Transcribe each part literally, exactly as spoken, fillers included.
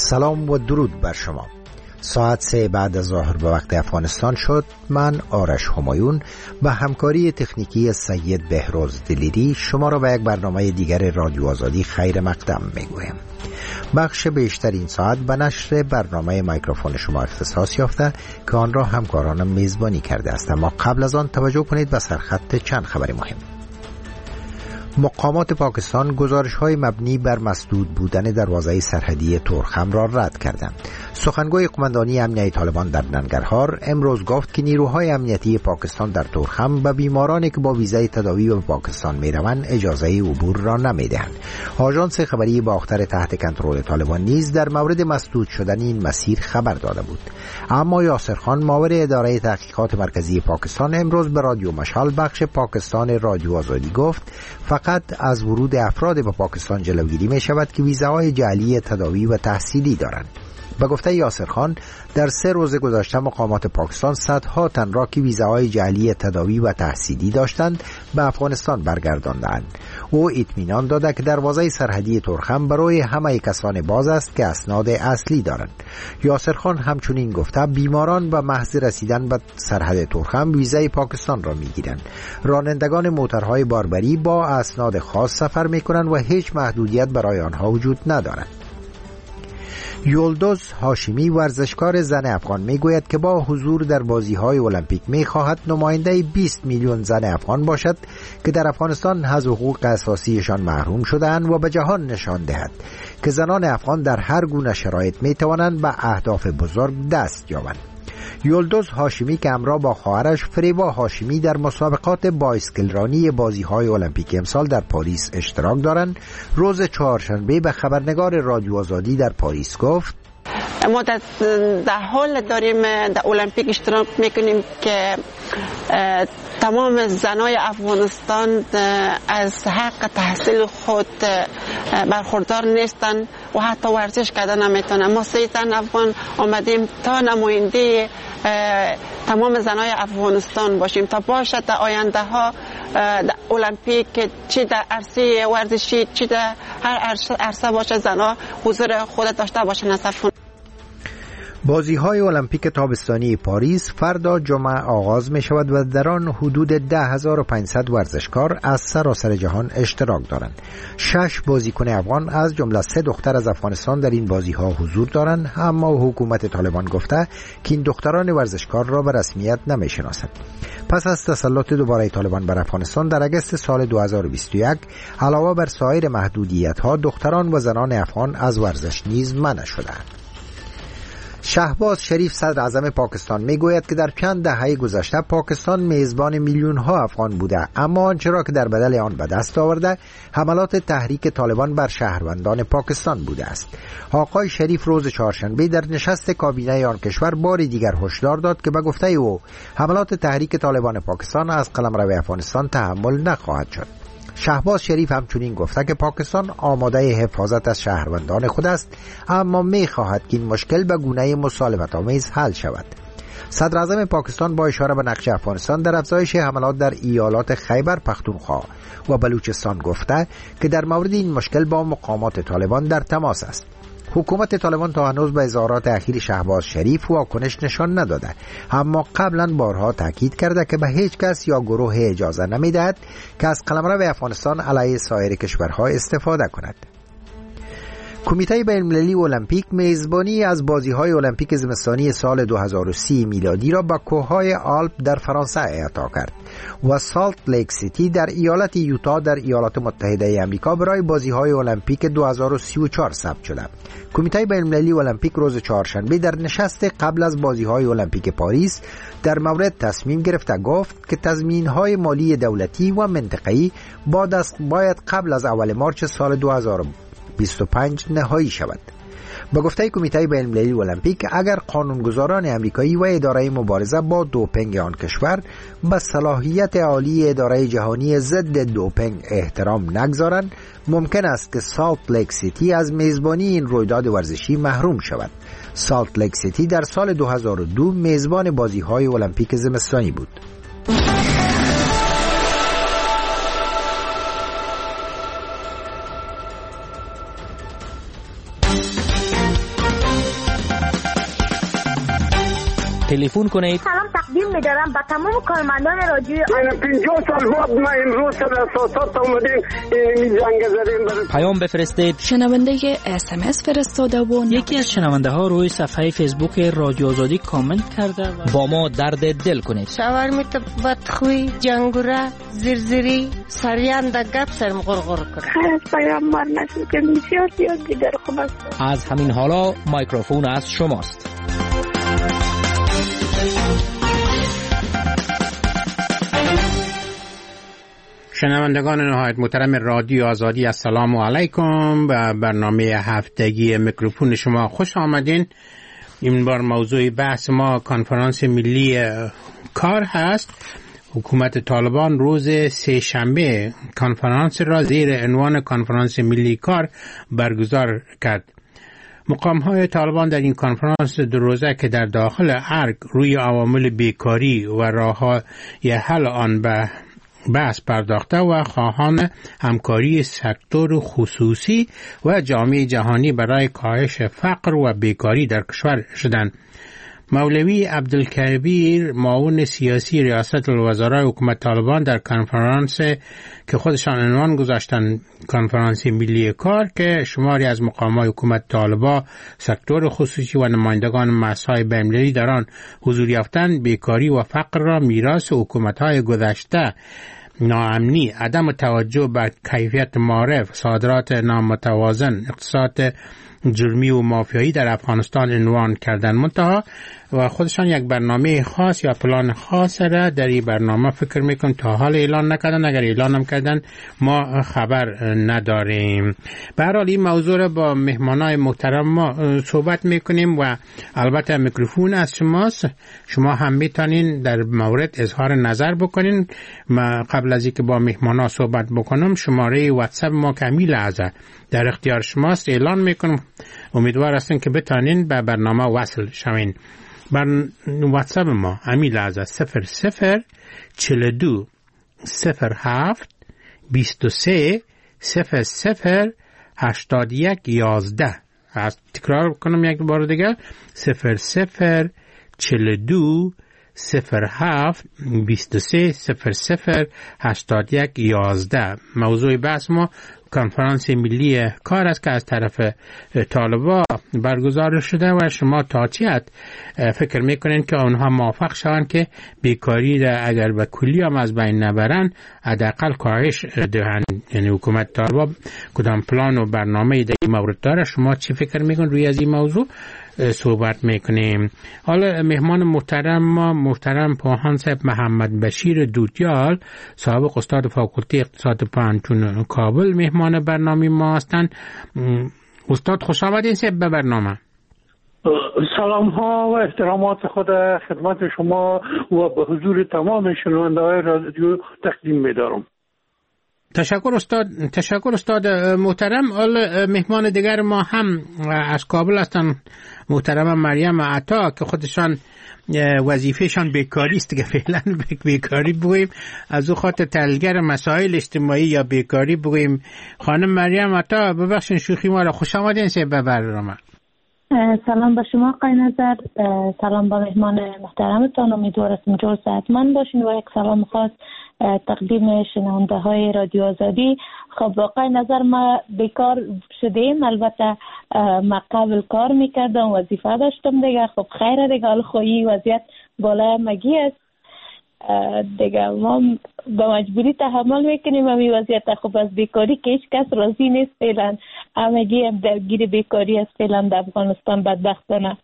سلام و درود بر شما. ساعت سه بعد از ظهر به وقت افغانستان شد. من آرش همایون و همکاری تکنیکی سید بهروز دلیری شما را به یک برنامه دیگر رادیو آزادی خیر مقدم میگویم. بخش بیشتر این ساعت به نشر برنامه میکروفون شما اختصاص یافته که آن را همکارانم میزبانی کرده است. اما قبل از آن توجه کنید به سرخط چند خبر مهم. مقامات پاکستان گزارش‌های مبنی بر مسدود بودن دروازه سرحدی تورخم را رد کردند. سخنگوی قماندانی امنیتی طالبان در ننگرهار امروز گفت که نیروهای امنیتی پاکستان در تورخم به بیمارانی که با ویزای تداوی به پاکستان می‌روند اجازه عبور را نمی‌دهند. آژانس خبری باختر تحت کنترل طالبان نیز در مورد مسدود شدن این مسیر خبر داده بود. اما یاسر خان معاون اداره تحقیقات مرکزی پاکستان امروز به رادیو مشال بخش پاکستان رادیو آزادی گفت فقط از ورود افراد به پاکستان جلوگیری می شود که ویزاهای جعلی تداوی و تحصیلی دارند. به گفته یاسر خان در سه روز گذشته مقامات پاکستان صدها تن را که ویزاهای جعلی تداوی و تحصیلی داشتند به افغانستان برگرداندند. او اطمینان داده که دروازه سرحدی تورخم برای همه کسان باز است که اسناد اصلی دارند. یاسر خان همچنین گفته بیماران به محض رسیدن به سرحد تورخم ویزای پاکستان را میگیرند. رانندگان موترهای باربری با اسناد خاص سفر میکنند و هیچ محدودیت برای آنها وجود ندارد. یولدوز هاشمی ورزشکار زن افغان میگوید که با حضور در بازی‌های المپیک می‌خواهد نماینده بیست میلیون زن افغان باشد که در افغانستان از حقوق اساسیشان محروم شده‌اند و به جهان نشان دهد که زنان افغان در هر گونه شرایط می‌توانند به اهداف بزرگ دست یابند. یولدوز هاشمی که همراه با خواهرش فریبا هاشمی در مسابقات بایسکل رانی بازی‌های المپیک امسال در پاریس اشتراک دارند روز چهارشنبه به خبرنگار رادیو آزادی در پاریس گفت ما در, در حال داریم در المپیک اشتراک میکنیم که تمام زنای افغانستان از حق تحصیل خود برخوردار نیستن و حتی ورزش کردن نمیتونن. ما سه زن افغان آمدیم تا نماینده تمام زنای افغانستان باشیم تا باشد در آینده ها در المپیک چی در عرصه ورزشی چی در هر عرصه باشه زنها حضور خود داشته باشن. از بازی‌های المپیک تابستانی پاریس فردا جمعه آغاز می شود و در آن حدود ده هزار و پانصد ورزشکار از سراسر جهان اشتراک دارند. شش بازیکن افغان از جمله سه دختر از افغانستان در این بازی‌ها حضور دارند، اما حکومت طالبان گفته که این دختران ورزشکار را به رسمیت نمی‌شناسد. پس از تسلط دوباره طالبان بر افغانستان در اگست سال دو هزار و بیست و یک علاوه بر سایر محدودیت‌ها دختران و زنان افغان از ورزش نیز منع شدند. شهباز شریف صدر اعظم پاکستان میگوید که در چند دهه گذشته پاکستان میزبان میلیون ها افغان بوده، اما آنچه را که در بدل آن به دست آورده حملات تحریک طالبان بر شهروندان پاکستان بوده است. آقای شریف روز چهارشنبه در نشست کابینه آن کشور بار دیگر هشدار داد که به گفته او حملات تحریک طالبان پاکستان از قلمرو افغانستان تحمل نخواهد شد. شهباز شریف همچنین گفته که پاکستان آماده حفاظت از شهروندان خود است، اما می خواهد که این مشکل به گونه مسالمت آمیز حل شود. صدر اعظم پاکستان با اشاره به نقش افغانستان در افزایش حملات در ایالات خیبر پختونخوا و بلوچستان گفته که در مورد این مشکل با مقامات طالبان در تماس است. حکومت طالبان تا هنوز به اظهارات اخیر شهباز شریف واکنش نشان نداده، اما قبلا بارها تاکید کرده که به هیچ کس یا گروه اجازه نمیدهد که از قلمرو افغانستان علیه سایر کشورها استفاده کند. کمیته بین‌المللی المپیک میزبانی از بازی‌های المپیک زمستانی سال دو هزار و سی میلادی را به کوههای آلپ در فرانسه اعطا کرد و سالت لیک سیتی در ایالت یوتا در ایالات متحده آمریکا برای بازی‌های المپیک دو هزار و سی و چهار ثبت شده. کمیته بین‌المللی المپیک روز چهارشنبه در نشست قبل از بازی‌های المپیک پاریس در مورد تصمیم گرفته گفت که تضمین‌های مالی دولتی و منطقه‌ای باید قبل از اول مارچ سال دو هزار و بیست و پنج نهایی شود. با گفته کمیته بین‌المللی المپیک اگر قانونگذاران امریکایی و اداره مبارزه با دوپینگ آن کشور به صلاحیت عالی اداره جهانی ضد دوپینگ احترام نگذارند، ممکن است که سالت لیک سیتی از میزبانی این رویداد ورزشی محروم شود. سالت لیک سیتی در سال دو هزار و دو میزبان بازی‌های المپیک زمستانی بود. تلفن کنید. سلام تقدیم می‌دارم به تمام کارمندان رادیو. من پنجاه سال بعد ما امروز سر اساسات اومدیم این جنگ زدیم. پیام بفرستید. شنونده اس ام اس فرستاده و یکی از شنونده ها روی صفحه فیسبوک رادیو آزادی کامنت کرده و با ما درد دل کنید. شاورمیت بدخوی جنگوره زرزری سریان دا گپ سرم غرغر کنه. خیلی پیام مار نشد که بسیار زیاد دیگر خوب است. از همین حالا مایکروفون از شماست. شنوندگان نهایت محترم رادیو آزادی، السلام علیکم. به برنامه هفتگی میکروفون شما خوش آمدین. این بار موضوع بحث ما کنفرانس ملی کار هست. حکومت طالبان روز سه شنبه کنفرانس را زیر عنوان کنفرانس ملی کار برگزار کرد. مقام های طالبان در این کنفرانس دو روزه که در داخل ارگ روی عوامل بیکاری و راه‌های حل آن به بحث پرداخته و خواهان همکاری سکتور خصوصی و جامعه جهانی برای کاهش فقر و بیکاری در کشور شدند. مولوی عبدالکبیر معاون سیاسی ریاست الوزراء حکومت طالبان در کنفرانس که خودشان عنوان گذاشتن کنفرانس ملی کار که شماری از مقامات حکومت طالبان، سکتور خصوصی و نمایندگان مسائل بین‌المللی در آن حضور یافتند، بیکاری و فقر را میراث حکومت‌های گذشته، ناامنی، عدم توجه به کیفیت معارف، صادرات نامتوازن، اقتصاد جرمی و مافیایی در افغانستان عنوان کردن. منتها و خودشان یک برنامه خاص یا پلان خاص را در این برنامه فکر میکنم تا حال اعلان نکردن. اگر اعلان هم کردن ما خبر نداریم. به هر حال این موضوع را با مهمانای محترم ما صحبت میکنیم و البته میکروفون از شماست. شما هم میتونین در مورد اظهار نظر بکنین. ما قبل از اینکه با مهمانا صحبت بکنم شماره واتساپ ما کمیل لحظه در اختیار شماست، اعلان میکنم. امیدوار هستم که بتانین به برنامه وصل شوین. بر واتساپ ما همین لحظه صفر صفر چل دو صفر هفت بیست و سه صفر صفر هشتاد یک یازده. از تکرار کنم یک بار دیگه صفر صفر چل دو صفر هفت بیست و سه صفر صفر هشتاد یک یازده. موضوع بحث ما کنفرانس ملی کار است که از طرف طالبان برگزار شده و شما تا چی حد فکر میکنین که اونها موافق شوند که بیکاری را اگر به کلی هم از بین نبرن حداقل کاهش دهند؟ یعنی حکومت طالبان کدام پلان و برنامه در این مورد داره؟ شما چی فکر میکن روی از این موضوع صحبت میکنیم؟ حالا مهمان محترم ما محترم پوهان صاحب محمد بشیر دودیال، سابق استاد فاکولته اقتصاد پانتون کابل، مهمان برنامه ما هستند. استاد خوش آمدین صاحب به برنامه. سلام ها و احترامات خود خدمت شما و به حضور تمام شنونده های رادیو تقدیم می‌دارم. تشکر استاد. تشکر استاد محترم. حالا مهمان دیگر ما هم از کابل هستن، محترم مریم عطا که خودشان وظیفهشان بیکاری است که فعلا بیکاری بگوییم، از او خاطر تحلیلگر مسائل اجتماعی یا بیکاری بگوییم. خانم مریم عطا ببخشید شوخی ما را، خوش آمدین سه به برنامه. سلام به شما آقای نظر، سلام به مهمان محترمتان، امیدوارم جور صحتمند باشین و یک سلام خاص تقدیم شنونده های رادیو آزادی. خب آقای نظر ما بیکار شدیم، البته ما قبل کار میکردم، وظیفه داشتم دیگه. خب خیره دیگه، حال خویی وضعیت بالای مگی است دیگه، ما به مجبوری تحمل میکنیم همین وضعیت. خب از بیکاری که هیچ کس راضی نیست فعلا، همگی هم درگیر بیکاری است فعلا در افغانستان بدبختانه.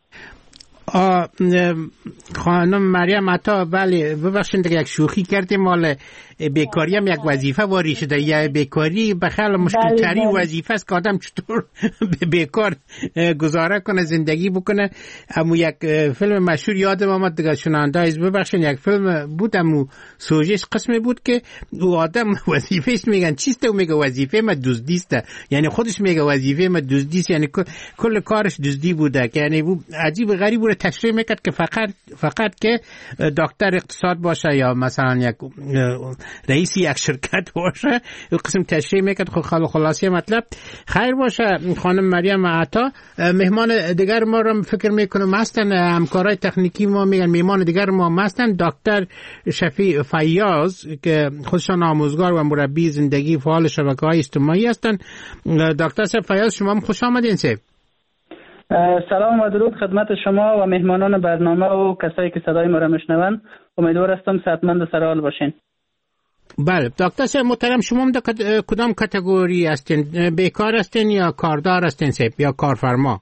خانم مریم عطا، بله ببخشید دیگه یک شوخی کردیم، مال بیکاری هم یک وظیفه واری شده. یا بیکاری بخیال مشکل ترین وظیفه است که آدم چطور بیکار گزاره کنه، زندگی بکنه. امو یک فیلم مشهور یادم آمد دیگه، شنونده از ببخشید یک فیلم بود، امو سوژهش قسمی بود که او آدم وظیفهش میگن چیست، او میگه وظیفه من دزدیست، یعنی خودش میگه وظیفه من دزدیست، یعنی کل کارش دزدی بوده. یعنی عجیب غریب بود تشریح میکرد که فقط فقط که دکتر اقتصاد باشه یا مثلا یک رئیس یک شرکت باشه، این قسم تشریح میکرد. خب خلاصه مطلب خیر باشه. خانم مریم عطا مهمان دیگر ما رو فکر میکنم هستن، همکارای تکنیکی ما میگن مهمان دیگر ما هستن دکتر شفیع فیاض که خودشان آموزگار و مربی زندگی فعال شبکه‌های اجتماعی هستند. دکتر فیاض شما هم خوش آمدین. سه سلام و درود خدمت شما و مهمانان برنامه و کسایی که صدای ما را میشنون. امیدوار هستم صحتمند و سرحال باشین. بله دکتر محترم، شما هم در کدام کاتگوری هستین؟ بیکار هستین یا کاردار هستین سه یا کارفرما؟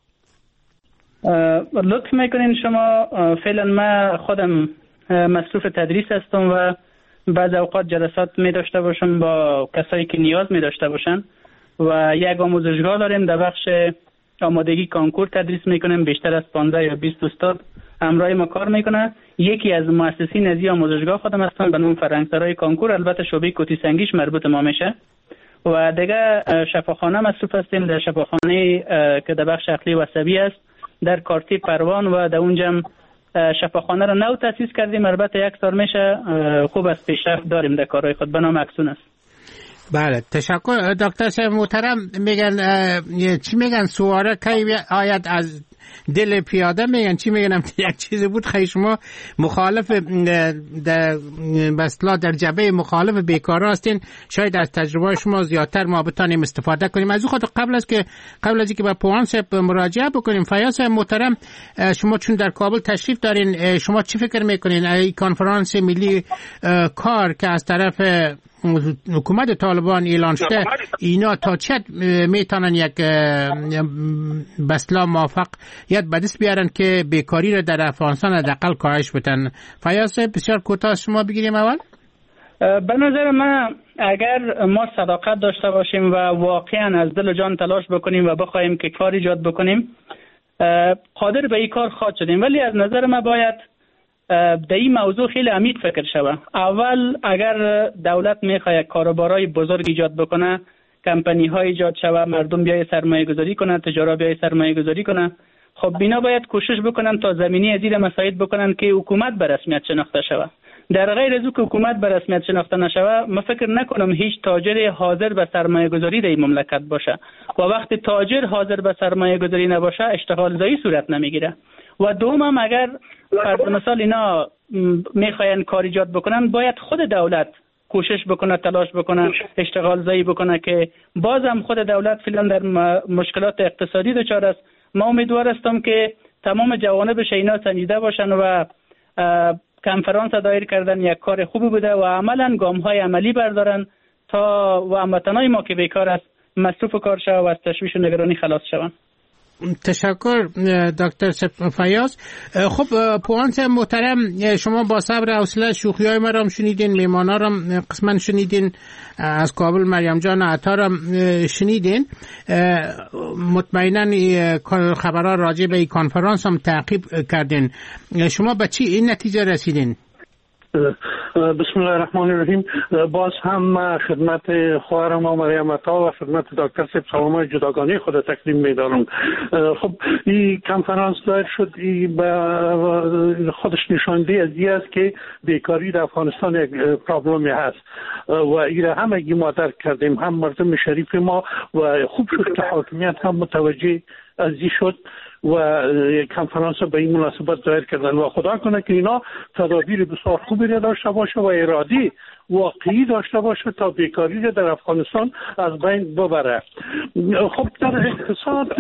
لطف میکنین شما. فعلا من خودم مصروف تدریس هستم و بعض اوقات جلسات می داشته باشم با کسایی که نیاز می داشته باشن و یک آموزشگاه داریم در بخش آمادگی کنکور تدریس میکنیم. بیشتر از پانزده یا بیست استاد همراه ما کار میکنه. یکی از مؤسسین از این آموزشگاه خودم هستم به نام فرهنگسرای کنکور، البته شعبه کوتی سنگیش مربوط ما میشه. و دیگه شفاخانه مصروف هستیم در شفاخانه که در بخش عقلی و عصبی است در کارتی پروان و در اونجا شفاخانه را نو تاسیس کردیم. البته یک سال میشه، خوب است پیشرفت داریم در کارهای خود. به نام اکسون است. بله تشکر دکتر صاحب محترم. میگن چی میگن سواره کی آید از دل پیاده، میگن چی میگن؟ یک چیزی بود خیلی شما مخالف در بسلا در جبهه مخالف بیکارا هستین، شاید از تجربه شما زیادتر ما بتانیم استفاده کنیم. از خود قبل از که قبل از اینکه به پوان صاحب مراجعه بکنیم، فیاض محترم شما چون در کابل تشریف دارین، شما چی فکر میکنین این کنفرانس ملی کار که از طرف حکومت طالبان اعلان شده، اینا تا چه میتونن یک بسلا موفق یاد به دست بیارن که بیکاری را در افغانستان حداقل کاهش بدن؟ فیاض بسیار کوتاه شما بگیریم. اول به نظر من اگر ما صداقت داشته باشیم و واقعا از دل و جان تلاش بکنیم و بخوایم که کار ایجاد بکنیم، قادر به این کار خواهد شدیم. ولی از نظر من باید در این موضوع خیلی عمیق فکر شود. اول اگر دولت میخواد کاروبارای بزرگ ایجاد بکنه، کمپانی های ایجاد شود، مردم بیای سرمایه گذاری کنن، تجارت بیای سرمایه گذاری کنن، خب بینا باید کوشش بکنن تا زمینی از این مساعد بکنن که حکومت به رسمیت شناخته شود. در غیر از او که حکومت به رسمیت شناخته نشود، من فکر نکنم هیچ تاجر حاضر به سرمایه گذاری در این مملکت باشه و وقتی تاجر حاضر به سرمایه گذاری نباشه اشتغال زایی صورت نمیگیره. و دوم اگر فرض مثال اینا میخواین کار ایجاد بکنن، باید خود دولت کوشش بکنه، تلاش بکنه، اشتغال زایی بکنه که بازم خود دولت فعلا در مشکلات اقتصادی دچار است. ما امیدوار هستم که تمام جوانبش اینا سنجیده باشن و کنفرانس دایر کردن یک کار خوبی بوده و عملا گام های عملی بردارن تا و هموطنای ما که بیکار است مصروف کار شوند و از تشویش و نگرانی خلاص شوند. تشکر دکتر فیاض. خب پوان صاحب محترم، شما با صبر و حوصله شوخی های ما را هم شنیدین، میمانا را قسما شنیدین، از کابل مریم جان عطا را شنیدین. مطمئنا خبرها راجع به این کنفرانس هم تعقیب کردین. شما به چی این نتیجه رسیدین؟ بسم الله الرحمن الرحیم. باز هم خدمت خواهرم و مریم عطا و خدمت دکتر صاحب سلامای جداگانه خود تقدیم می‌دارم. خب این کنفرانس دایر شد، این به خودش نشانده از این است که بیکاری در افغانستان یک پرابلمی هست و این همگی ما درک کردیم، هم مردم شریف ما، و خوب شد که حاکمیت هم متوجه از این شد و کنفرانس به این مناسبت دایر کردن و خدا کنه که اینا تدابیر بسیار خوبی را داشته باشه و ارادی واقعی داشته باشه تا بیکاری را در افغانستان از بین ببره. خب در اقتصاد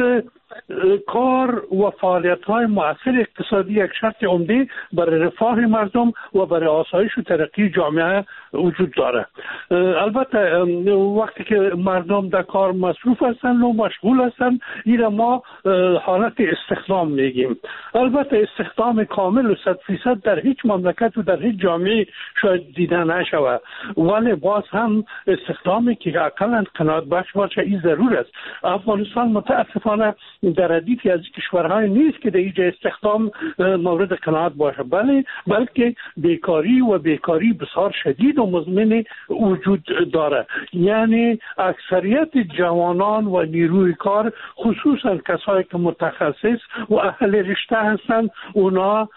کار و فعالیت‌های مؤثر اقتصادی یک شرط عمده برای رفاه مردم و برای آسایش و ترقی جامعه وجود داره. البته وقتی که مردم در کار مصروف هستند و مشغول هستند، این ما حالت استخدام میگیم. البته استخدام کامل و صد فیصد در هیچ مملکت و در هیچ جامعه شاید دیده نشود، ولی باز هم استخدامی که اقلا قناعت بخش باشه این ضرور است. افغانستان متاسفانه در ردیفی از کشورهای نیست که در اینجا استخدام مورد قناعت باشه، بله بلکه بیکاری و بیکاری بسیار شدید و مزمن وجود داره. یعنی اکثریت جوانان و نیروی کار، خصوصا کسایی که متخصص متخصص و اهل رشته هستند اونا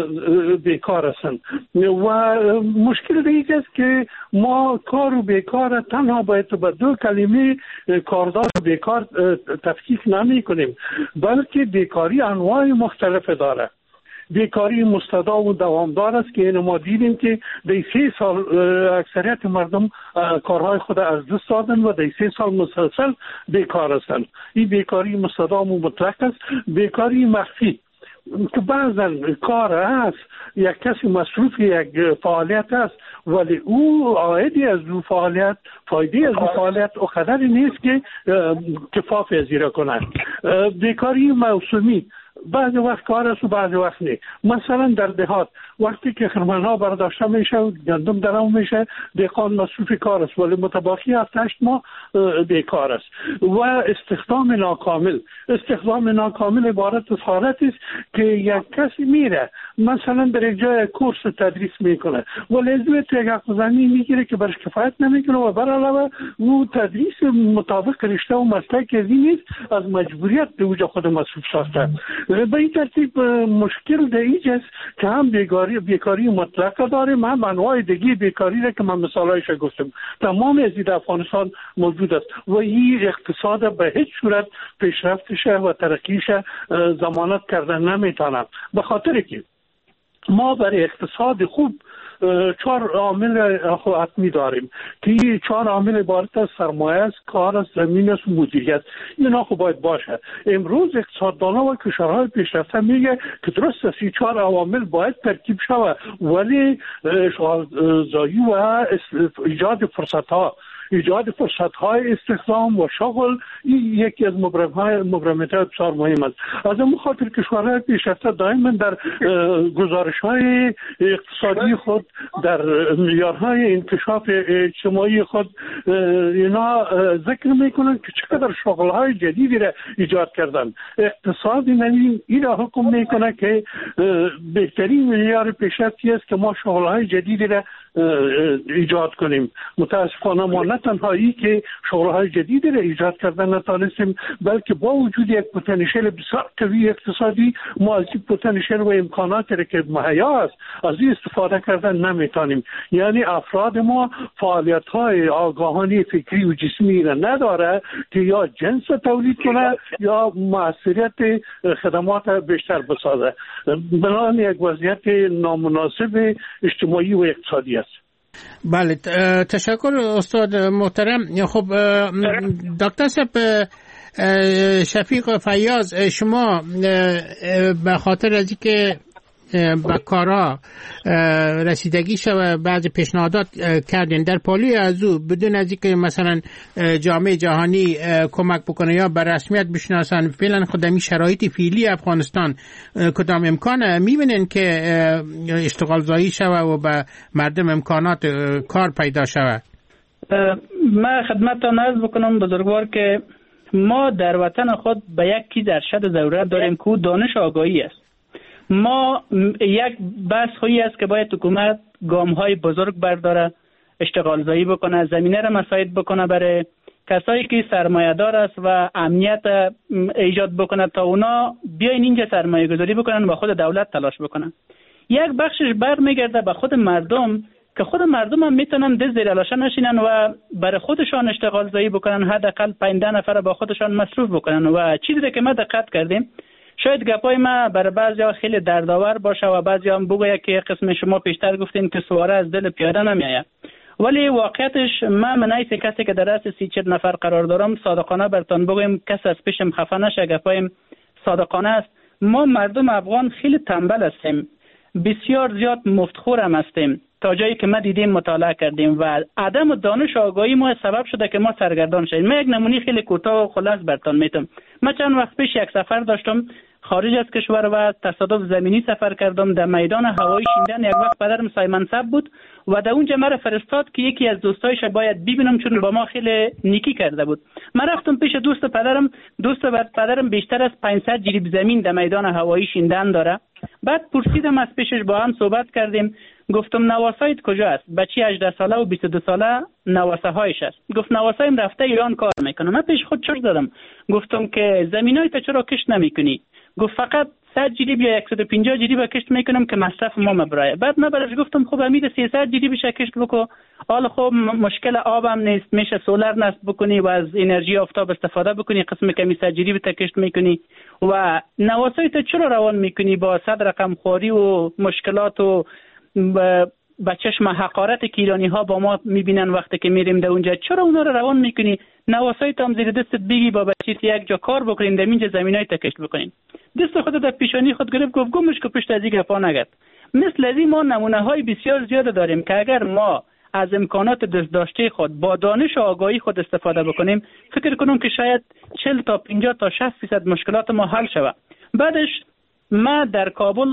بیکار هستند. و مشکل دیگه است که ما کار و بیکار تنها باید به دو کلمه کاردار و بیکار تفکیک نمی کنیم، بلکه بیکاری انواع مختلف داره. بیکاری مستدام و دوامدار است که ما دیدیم که در سه سال اکثریت مردم کارهای خود از دست دادن و در سه سال مسلسل بیکار هستند. این بیکاری مستدام و مطلق است. بیکاری مخفی که بعضا کار است، یک کسی مصروف یک فعالیت است ولی او عایدی از او فعالیت، فایده از او فعالیت او قدری نیست که کفاف پذیره کنند. بیکاری موسمی، بعضی وقت کار است و بعضی وقت نه. مثلا در دهات وقتی که خرمنها برداشته میشه و گندم درام میشه، دهقان مصروف کار است ولی متباقی هفت هشت ماه بیکار است. و استخدام ناکامل، استخدام ناکامل عبارت از حالتی است که یک کسی میره مثلا در یک جای کورس تدریس میکنه ولی از یک زمین میگیره که برش کفایت نمیکنه و بر علاوه او تدریس مطابق رشته و مسلک از این نیست، از مجبوریت به وجه خود مصروف ساخته. به این ترتیب مشکل در اینجاست که هم بیکاری بیکاری مطلق داریم، هم انواع دیگه بیکاری را که من مثالایش گفتم تمام از این افغانستان موجود است و این اقتصاد به هیچ صورت پیشرفتش و ترقیش ضمانت کردن نمیتونه، به خاطر که ما برای اقتصاد خوب چهار عامل حتمی داریم که این چهار عامل عبارت از سرمایه است، کار است، زمین است و مدیریت. اینا خب باید باشه. امروز اقتصاددانا و کشورهای پیشرفته میگه که درست است این چهار عوامل باید ترکیب شود ولی شغلزایی و ایجاد فرصت ها ایجاد فرصت‌های استخدام و شغل این یکی از مبرم‌های مبرمات بسیار مهم است. از این خاطر کشورهای پیشرفته دائما در گزارش‌های اقتصادی خود، در معیارهای انکشاف اجتماعی خود اینا ذکر میکنند که چقدر شغل‌های جدیدی را ایجاد کردن. اقتصاد این این را حکم میکنه که بهترین معیار پیشرفتی است که ما شغل‌های جدیدی را ایجاد کنیم. متاسفانه ما نه تنها ای که شغل‌های جدیدی را ایجاد کردن نتانستیم، بلکه با وجود یک پتانسیل بسیار قوی اقتصادی ما از این پتانسیل و امکاناتی که مهیا است از این استفاده کردن نمیتونیم. یعنی افراد ما فعالیت‌های آگاهانه فکری و جسمی را نداره که یا جنس تولید کنه یا موثریت خدمات بیشتر بسازه. بنابراین یک وضعیت نامناسب اجتماعی و اقتصادی است. بله، تشکر استاد محترم. خب دکتر صاحب شفیق فیاض، شما به خاطر از اینکه به کارها رسیدگی شد بعضی پیشنهادات کردین در پالی از او بدون از اینکه مثلا جامعه جهانی کمک بکنه یا به رسمیت بشناسن فعلا خودمی شرایط فعلی افغانستان کدام امکان میبینن که اشتغال زایی شود و به مردم امکانات کار پیدا شود؟ من خدمتتان عرض بکنم بزرگوار که ما در وطن خود به یک چیز ارشد ضرورت داریم که دانش آگاهی است. ما یک بحث خویی است که باید حکومت گام‌های بزرگ برداره، اشتغال زایی بکنه، زمینه را مساعد بکنه برای کسایی که سرمایه دار است و امنیت ایجاد بکنه تا اونا بیاین اینجا سرمایه گذاری بکنن و خود دولت تلاش بکنن. یک بخشش برمیگرده به خود مردم که خود مردم هم میتونن دست زیر لاشه نشینن و برای خودشان اشتغال زایی بکنن، حداقل پنجاه نفر با خودشان مصروف بکنن. و چیزی که ما دقت کردیم، شاید گپای ما برای بعضیا خیلی دردآور باشه و بعضیا هم بگوید که قسم شما پیشتر گفتین که سواره از دل پیاده نمیآید، ولی واقعیتش من من ایست کسی که در رأس سی چهل نفر قرار دارم صادقانه برتون بگویم کس از پیشم خفه نشه، گپایم صادقانه است. ما مردم افغان خیلی تنبل هستیم، بسیار زیاد مفتخور هم هستیم تا جایی که ما دیدیم مطالعه کردیم و عدم دانش آگاهی ما سبب شده که ما سرگردان شدیم. من یک نمونه خیلی کوتاه و خلاص برتون میتونم. من چند وقت پیش یک سفر داشتم خارج از کشور و تصادف زمینی سفر کردم. در میدان هوایی شیندن یک وقت پدرم سای منصب بود و در اونجا مرا فرستاد که یکی از دوستایش باید ببینم چون با ما خیلی نیکی کرده بود. من رفتم پیش دوست پدرم. دوست پدرم بیشتر از پانصد جریب زمین در میدان هوایی شیندن داره. بعد پرسیدم از پیشش، با هم صحبت کردیم. گفتم نواسایت کجا است؟ بچی هجده ساله و بیست و دو ساله نواسه هایش است. گفت نواسایم رفته ایران کار میکنه. من پیش خود چرت زدم، گفتم که زمینای تو چرا کش نمیکنی؟ گفت فقط صد جریب یا صد و پنجاه جریب کشت میکنم که مصرف ما مبرایه. بعد من برش گفتم خب امید سیصد جریبش کشت بکو، حالا خب مشکل آبم نیست، میشه سولر نصب بکنی و از انرژی آفتاب استفاده بکنی، قسم کمی صد جریب تا کشت میکنی و نواسای تو چرا روان میکنی با صد رقم خواری و مشکلات و با چشم حقارت که ایرانی ها با ما میبینن وقتی که میریم در اونجا، چرا اونا رو روان میکنی؟ نواسای تو هم زیر دستت بگی با بچیت یک جا کار بکنین، در اینجا زمینای تا کشت بکنین. دست خود در پیشانی خود گرفت گفت گمش که پشت از این گپا نگرد. مثل از این ما نمونه های بسیار زیاد داریم که اگر ما از امکانات دست داشته خود با دانش و آگاهی خود استفاده بکنیم، فکر کنم که شاید چهل تا پنجاه تا شصت درصد مشکلات ما حل شود. بعدش ما در کابل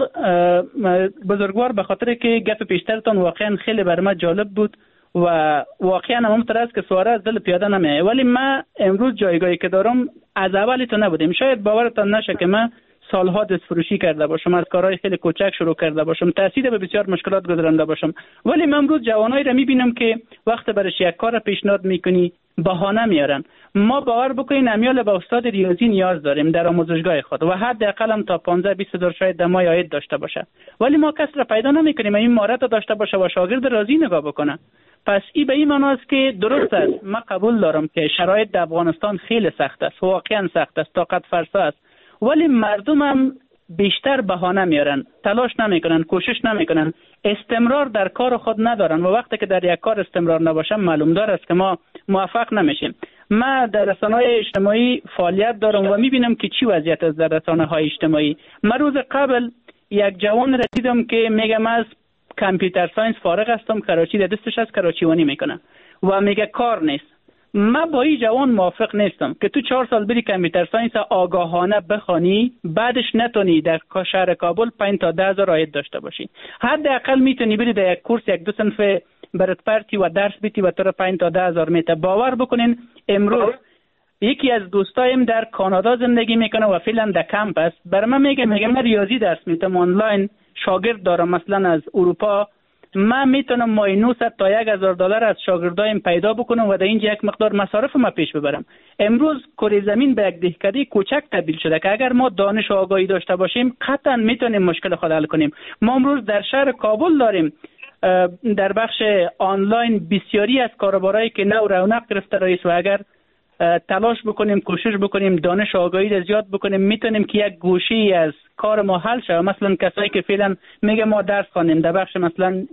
بزرگوار به خاطر که گپ پیشترتان واقعا خیلی بر ما جالب بود و واقعا همونطور است که سواره از دل پیاده نمیه، ولی ما امروز جایگاهی که دارم از اولی تو نبودیم. شاید باورتان نشه که من سالها دست فروشی کرده باشم، از کارهای خیلی کوچک شروع کرده باشم، تأثیر به بسیار مشکلات گذرانده باشم، ولی من امروز جوانایی را میبینم که وقت برش یک کار پیشنهاد میکنی بهانه میارن. ما باور بکنین امیال به استاد ریاضی نیاز داریم در آموزشگاه خود و حداقل هم تا پانزده بیست هزار شاید در ماه عاید داشته باشه، ولی ما کس را پیدا نمیکنیم این مهارت داشته باشه و شاگرد راضی نگاه بکنه. پس این به این معناست که درست است، ما قبول دارم که شرایط در افغانستان خیلی سخت است، واقعا سخت است، طاقت فرسا است، ولی مردم هم بیشتر بهانه میارن، تلاش نمیکنن، کوشش نمیکنن، استمرار در کار خود ندارن و وقتی که در یک کار استمرار نباشم معلوم دار است که ما موفق نمیشیم. ما در رسانه‌های اجتماعی فعالیت دارم و میبینم که چی وضعیت است در رسانه‌های اجتماعی. من روز قبل یک جوان را دیدم که میگه من از کامپیوتر ساینس فارغ هستم، کراچی در دستش از کراچیوانی میکنه و میگه کار نیست. من با این جوان موافق نیستم که تو چهار سال بری کامپیوتر ساینس آگاهانه بخوانی، بعدش نتونی در شهر کابل پنج تا ده هزار عاید داشته باشی. حداقل میتونی بری در یک کورس یک دو صنف برات پرتی و درس بیتی و تو را پنج تا ده هزار میته. باور بکنین امروز یکی از دوستایم در کانادا زندگی میکنه و فعلا در کمپ است، بر من میگه میگه من ریاضی درس میتم آنلاین، شاگرد دارم مثلا از اروپا، من میتونم ماهی نهصد تا یک هزار دلار از شاگردایم پیدا بکنم و در اینجا یک مقدار مصارف ما پیش ببرم. امروز کره زمین به یک دهکده کوچک تبدیل شده که اگر ما دانش و آگاهی داشته باشیم قطعا میتونیم مشکل خود حل کنیم. ما امروز در شهر کابل داریم در بخش آنلاین بسیاری از کاروبارایی که نو رونق گرفته رئیس و اگر تلاش بکنیم، کوشش بکنیم، دانش و آگاهی را زیاد بکنیم، میتونیم که یک گوشه‌ای از کار ما حل شه. مثلا کسایی که فعلا میگه ما درس خوانیم در بخش مثلا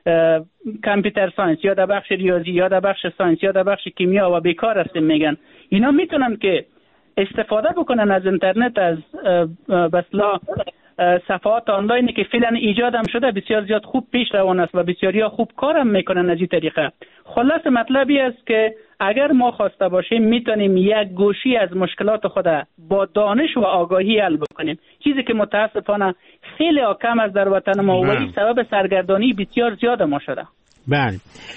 کامپیوتر ساینس یا در بخش ریاضی یا در بخش ساینس یا در بخش کیمیا و بیکار هستیم میگن، اینا میتونن که استفاده بکنن از اینترنت، از بسلا صفحات آنلاینی که فعلا ایجاد هم شده، بسیار زیاد خوب پیش روان است و بسیاری ها خوب کارم میکنن از این طریقه. خلاص مطلبی است که اگر ما خواسته باشیم میتونیم یک گوشی از مشکلات خود با دانش و آگاهی حل بکنیم، چیزی که متاسفانه خیلی کم از در وطن ما و سبب سرگردانی بسیار زیاد ما شده. بله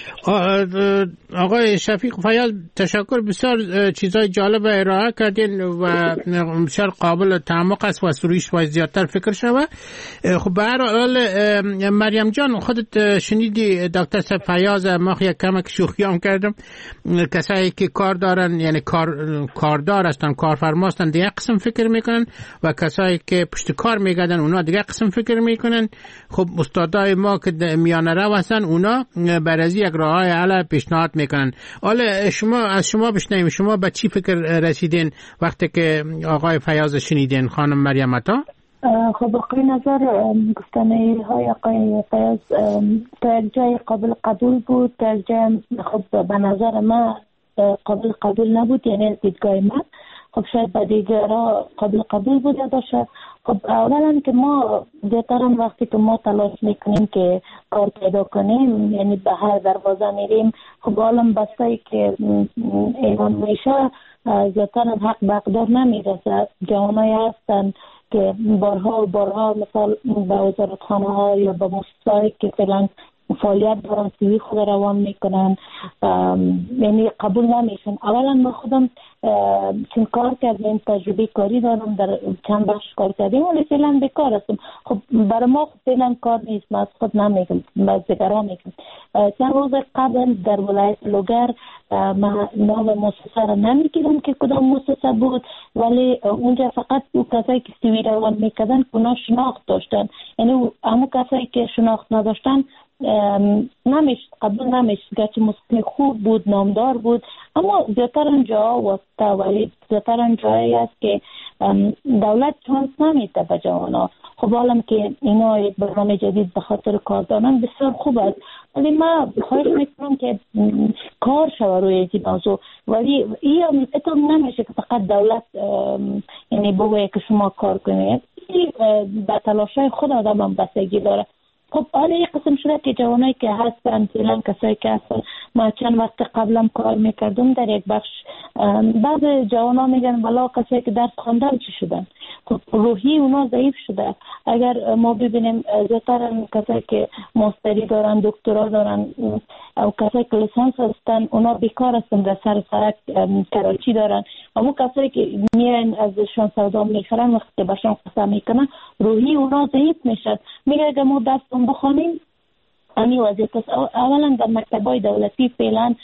آقای شفیق فیاض، تشکر، بسیار چیزای جالب ارائه کردین و بسیار قابل تعمق است و سرویش باید زیادتر فکر شود. خب به هر حال مریم جان، خودت شنیدی دکتر صاحب فیاض، ما یک کمک شوخی هم کردم، کسایی که کار دارن یعنی کار کاردار هستن، کارفرما هستن دیگه قسم فکر میکنن و کسایی که پشت کار میگردن اونا دیگه قسم فکر میکنن. خب استادای ما که میانه رو هستن اونا بر از یک راههای حل پیشنهاد میکنن. حالا شما از شما بشنویم، شما به چی فکر رسیدین وقتی که آقای فیاض شنیدین خانم مریم عطا؟ خب آقای نظر گفتنه های آقای فیاض تا یک جای قابل قبول بود، تا یک جای خب به نظر ما قابل قبول نبود، یعنی از دیدگاه من خب شاید به دیگرها قابل قبول بوده باشه. خب اولا که ما بهترین وقتی که ما تلاش میکنیم که کار پیدا کنیم، یعنی به هر دروازه میریم، خب عالم بسته که ایوان میشه زیادتر حق به اقدار نمیرسه. جوانایی هستن که بارها و بارها مثال به وزارتخانه ها یا به مؤسسه‌ای که فعلا فعالیت دارن سیوی خود روان میکنن، یعنی قبول نمیشن. اولا ما خودم چون کار کردیم، تجربه کاری دارم، در چند بخش کار کردیم ولی فعلا بیکار هستم. خب برای ما خب فعلا کار نیست، ما از خود نمیگم، از دیگران میگم. چند روز قبل در ولایت لوگر ما نام مؤسسه را نمیگیرم که کدام مؤسسه بود، ولی اونجا فقط اون کسایی که سیوی روان میکردن اونا شناخت داشتن، یعنی همون کسایی که شناخت نداشتن نمیشت قبول نمیشت، گرچه موسیقی خوب بود، نامدار بود، اما زیادتر اونجا واسطه، ولی زیادتر اونجایی است که دولت چانس نمیده به جوانا. خب حالا که اینا یک برنامه جدید به خاطر کار دارن بسیار خوب است، ولی ما خواهش میکنم که کار شود روی این موضوع. ولی این اتفاق نمیشه که فقط دولت یعنی بگوید که شما کار کنید، به تلاشای خود آدم هم بستگی داره. خب حالا یک قسم شده که جوانایی که هستن، فعلا کسایی که هستن، ما چند وقت قبلم کار میکردم در یک بخش، بعض جوانا میگن والا کسایی که درس خواندن چی شدن؟ خب روحی اونا ضعیف شده. اگر ما ببینیم زیادتر کسایی که ماستری دارن، دکترا دارن او کسایی که لیسانس هستن اونا بیکار هستن، در سر سرک کراچی دارن. اما کسایی که میرن ازشان سودا میخرن وقتی که باشون قسم میکنن روحی اونا ضعیف میشد. میگه اگر ما درس بخونیم امی وضعیت است. اولا در مکتبای دولتی فعلا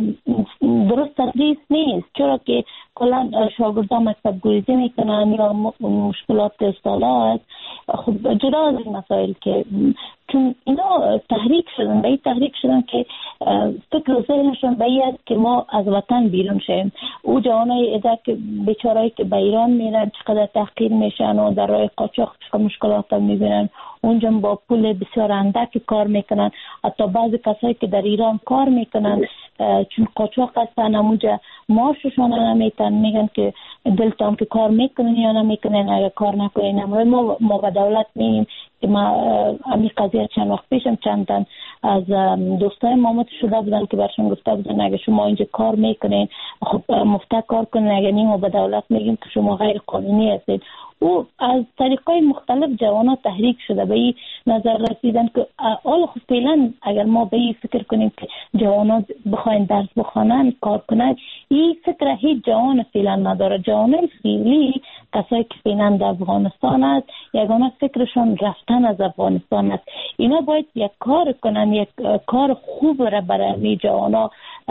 درست تدریس نیست، چرا که کلا شاگردان مکتب گریزی میکنن یا مشکلات استالا است. خب جدا از این مسائل که چون اینا تحریک شدن، به این تحریک شدن که فکر و ذهنشون به این است که ما از وطن بیرون شیم. او جوانای اداره که بیچارهایی که به ایران میرن چقدر تحقیر میشن و در راه قاچاق چقدر مشکلات میبینن، اونجا با پول بسیار اندک کار میکنن. حتی بعضی کسایی که در ایران کار میکنن چون قاچاق هستن اونجا معاششون نمیتن، میگن که دلتان که کار میکنن یا نمیکنن، اگر کار نکنین ما ما به دولت میگیم که ما امی قضیه چند وقت پیشم چندن از دوستای مامت شده بودن که برشون گفته بودن اگر شما اینجا کار میکنین خب مفته کار کنین، اگر نیم ما به دولت میگیم که شما غیر قانونی هستید. او از طریقای مختلف جوانا تحریک شده به این نظر رسیدن که آل خب فعلا اگر ما به این فکر کنیم که جوانا بخواین درس بخوانن کار کنن، این فکر هیچ جوان فعلا نداره. جوانای فعلی کسایی که فعلا در افغانستان است یگانه فکرشون رفتن از افغانستان است. اینا باید یک کار کنن، یک کار خوب را برای جوانا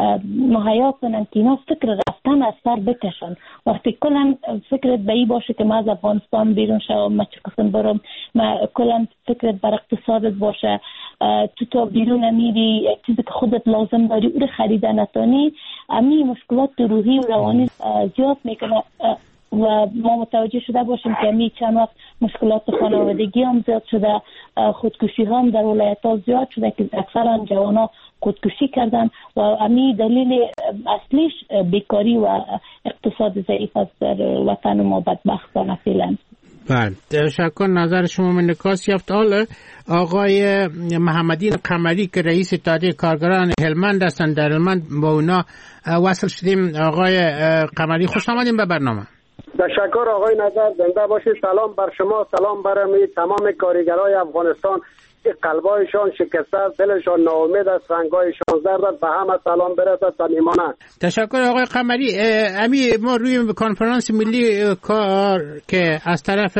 مهیا کنن که اینا فکر رفتن از سر بکشن. وقتی کلا فکرت به این باشه که ما از افغانستان بیرون شوم، ما چه قسم برم، ما کلا فکرت بر اقتصادت باشه، تو تا بیرون میری یک چیزی که خودت لازم داری او رو خریده نتانی، امی مشکلات روحی و روانی زیاد میکنه. و ما متوجه شده باشیم که امی چند وقت مشکلات خانوادگی هم زیاد شده، خودکشی هم در ولایت ها زیاد شده که اکثرا جوانا خودکشی کردن و امی دلیل اصلیش بیکاری و اقتصاد ضعیف است در وطن ما بدبختانه فعلا. بله، تشکر. نظر شما من نکاس یافت. حالا آقای محمدین قمری که رئیس اتحادیه کارگران هلمند هستند، در هلمند با اونا وصل شدیم. آقای قمری خوش آمدیم به برنامه. تشکر آقای نظر، زنده باشید. سلام بر شما، سلام برای تمام کارگرای افغانستان که قلبایشان شکسته است، دلشان ناامید است، رنگایشان زرد است، به همه سلام برسد صمیمانه. تشکر آقای قمری. امی ما روی کنفرانس ملی کار که از طرف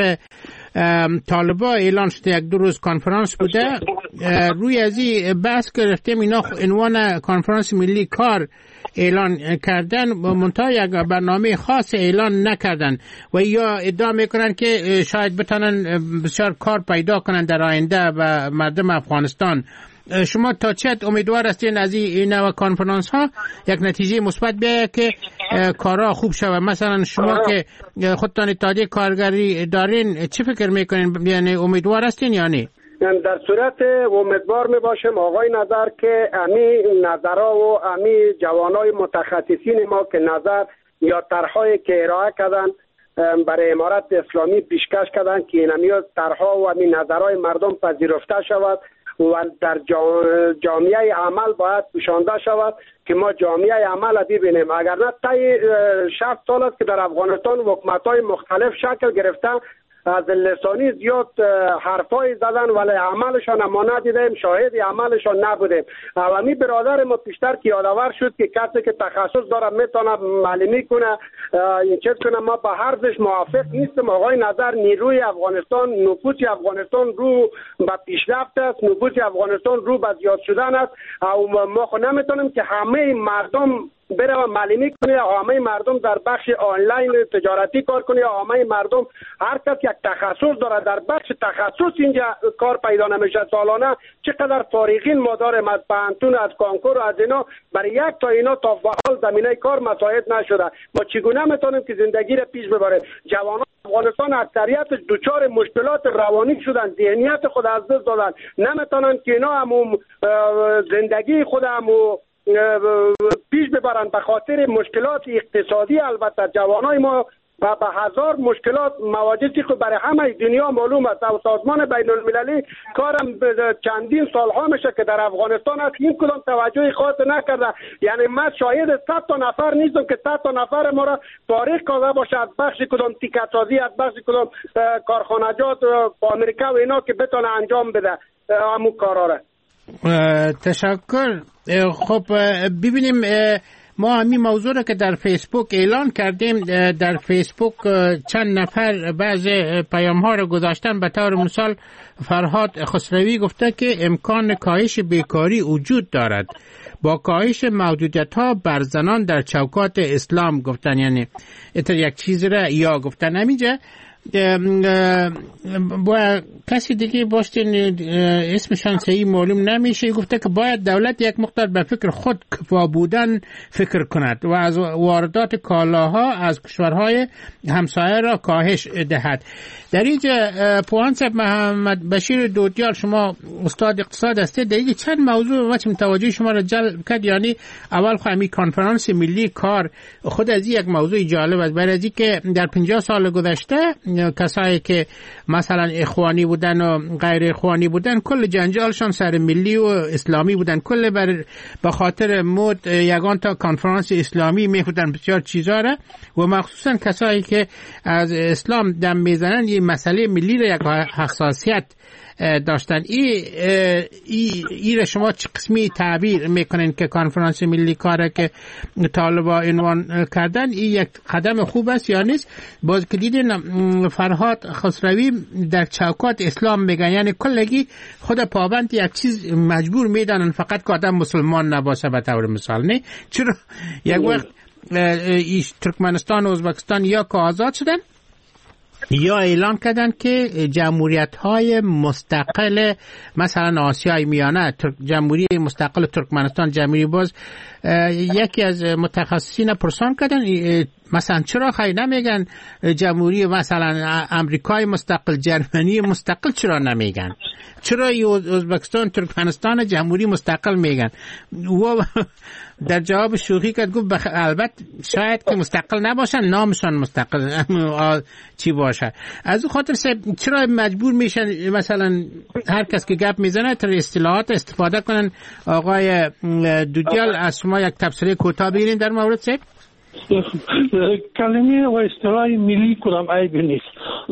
طالبا اعلان شده یک دو روز کنفرانس بوده، روی از این بحث گرفتیم اینا عنوان کنفرانس ملی کار اعلان کردن، منتها یک برنامه خاص اعلان نکردن و یا ادعا میکنن که شاید بتونن بسیار کار پیدا کنن در آینده و مردم افغانستان. شما تا چه امیدوار هستین از این نوع کنفرانس ها یک نتیجه مثبت بیاید که کارها خوب شود؟ مثلا شما که خودتان اتحادیه کارگری دارین چی فکر میکنین؟ یعنی امیدوار هستین یا نه؟ در صورت امیدوار می باشم آقای نظر که امی نظرها و امی جوانای متخصصین ما که نظر یا طرح‌هایی که ارائه کردن برای امارت اسلامی پیشکش کردن که این امی طرح‌ها و امی نظرهای مردم پذیرفته شود و در جامعه عمل باید پوشانده شود که ما جامعه عمل ببینیم. اگر نه طی شصت سال است که در افغانستان حکومت‌های مختلف شکل گرفتن از لسانی زیاد حرفای زدن ولی عملشان ما ندیدیم، شاهد عملشان نبودیم. و می برادر ما پیشتر که یادآور شد که کسی که تخصص داره میتونه معلمی کنه این چیز کنه. ما به حرفش موافق نیستم. آقای نظر نیروی افغانستان، نفوذ افغانستان رو به پیشرفت است، نفوذ افغانستان رو به زیاد شدن است. و ما خود نمیتونیم که همه مردم بره معلمی کنه، همه مردم در بخش آنلاین تجارتی کار کنه، همه مردم هر کس یک تخصص داره در بخش تخصص اینجا کار پیدا نمیشه. سالانه چقدر فارغین ما داریم از پانتون، از کانکور و از اینا، برای یک تا اینا تا فعال زمینه کار مساعد نشده. ما چگونه میتونیم که زندگی را پیش ببریم؟ جوانان افغانستان اکثریت دچار مشکلات روانی شدن، ذهنیت خود از دست دادن، نمیتونن که اینا هم زندگی خود هم پیش ببرن به خاطر مشکلات اقتصادی. البته جوانای ما و به هزار مشکلات مواجهی که برای همه دنیا معلوم است. و سازمان بین المللی کارم چندین سالها میشه که در افغانستان است، این کدام توجه خاص نکرده. یعنی من شاهد صد تا نفر نیستم که صد تا نفر ما را فارغ کرده باشه از بخش کدام تیکت سازی، از بخش کدام کارخانجات با امریکا و اینا که بتونه انجام بده همون کارا را. تشکر. خب ببینیم، ما همین موضوع را که در فیسبوک اعلان کردیم، در فیسبوک چند نفر بعض پیام ها را گذاشتن. به طور مثال فرهاد خسروی گفته که امکان کاهش بیکاری وجود دارد با کاهش محدودیت ها بر زنان در چوکات اسلام گفتن. یعنی اتر یک چیز را یا گفتن همینجا. با کسی دیگه باشتین اسمشان صحیح معلوم نمیشه، گفته که باید دولت یک مقدار به فکر خود کفا بودن فکر کند و از واردات کالاها از کشورهای همسایه را کاهش دهد. در اینجا پوان صاحب محمد بشیر دودیال، شما استاد اقتصاد هستید، در اینجا چند موضوع واسه توجه شما را جلب کرد. یعنی اول خواهی کنفرانس ملی کار خود از یک موضوع جالب است، برای از که در پنجاه سال گذشته کسایی که مثلا اخوانی بودن و غیر اخوانی بودن کل جنجالشان سر ملی و اسلامی بودن، کل بر به خاطر مود یگان تا کنفرانس اسلامی میخوندن بسیار چیزا را، و مخصوصا کسایی که از اسلام دم میزنن یه مسئله ملی را یک حساسیت داشتن. ای ای ای را شما چه قسمی تعبیر میکنین که کنفرانس ملی کاره که طالبا عنوان کردن ای یک قدم خوب است یا نیست؟ باز که دیدین فرهاد خسروی در چوکات اسلام میگن، یعنی کلگی خود پابند یک چیز مجبور میدانن فقط که آدم مسلمان نباشه به طور مثال. نه چرا یک وقت ترکمنستان و ازبکستان یا که آزاد شدن یا اعلان کردن که جمهوریت های مستقل مثلا آسیای میانه، جمهوری مستقل ترکمنستان، جمهوری باز، یکی از متخصصین پرسان کردن مثلا چرا خیلی نمیگن جمهوری مثلا امریکای مستقل، جرمنی مستقل چرا نمیگن؟ چرا ازبکستان، ترکمنستان جمهوری مستقل میگن؟ و در جواب شوخی کرد گفت بخ... البته شاید که مستقل نباشن، نامشان مستقل چی باشه. از اون خاطر چرا مجبور میشن مثلا هر کس که گپ میزنه تر اصطلاحات استفاده کنن؟ آقای دودیال از شما یک تفسیر کوتاه بگیریم در مورد سه کلمه و اصطلاح ملی کدام عیب نیست.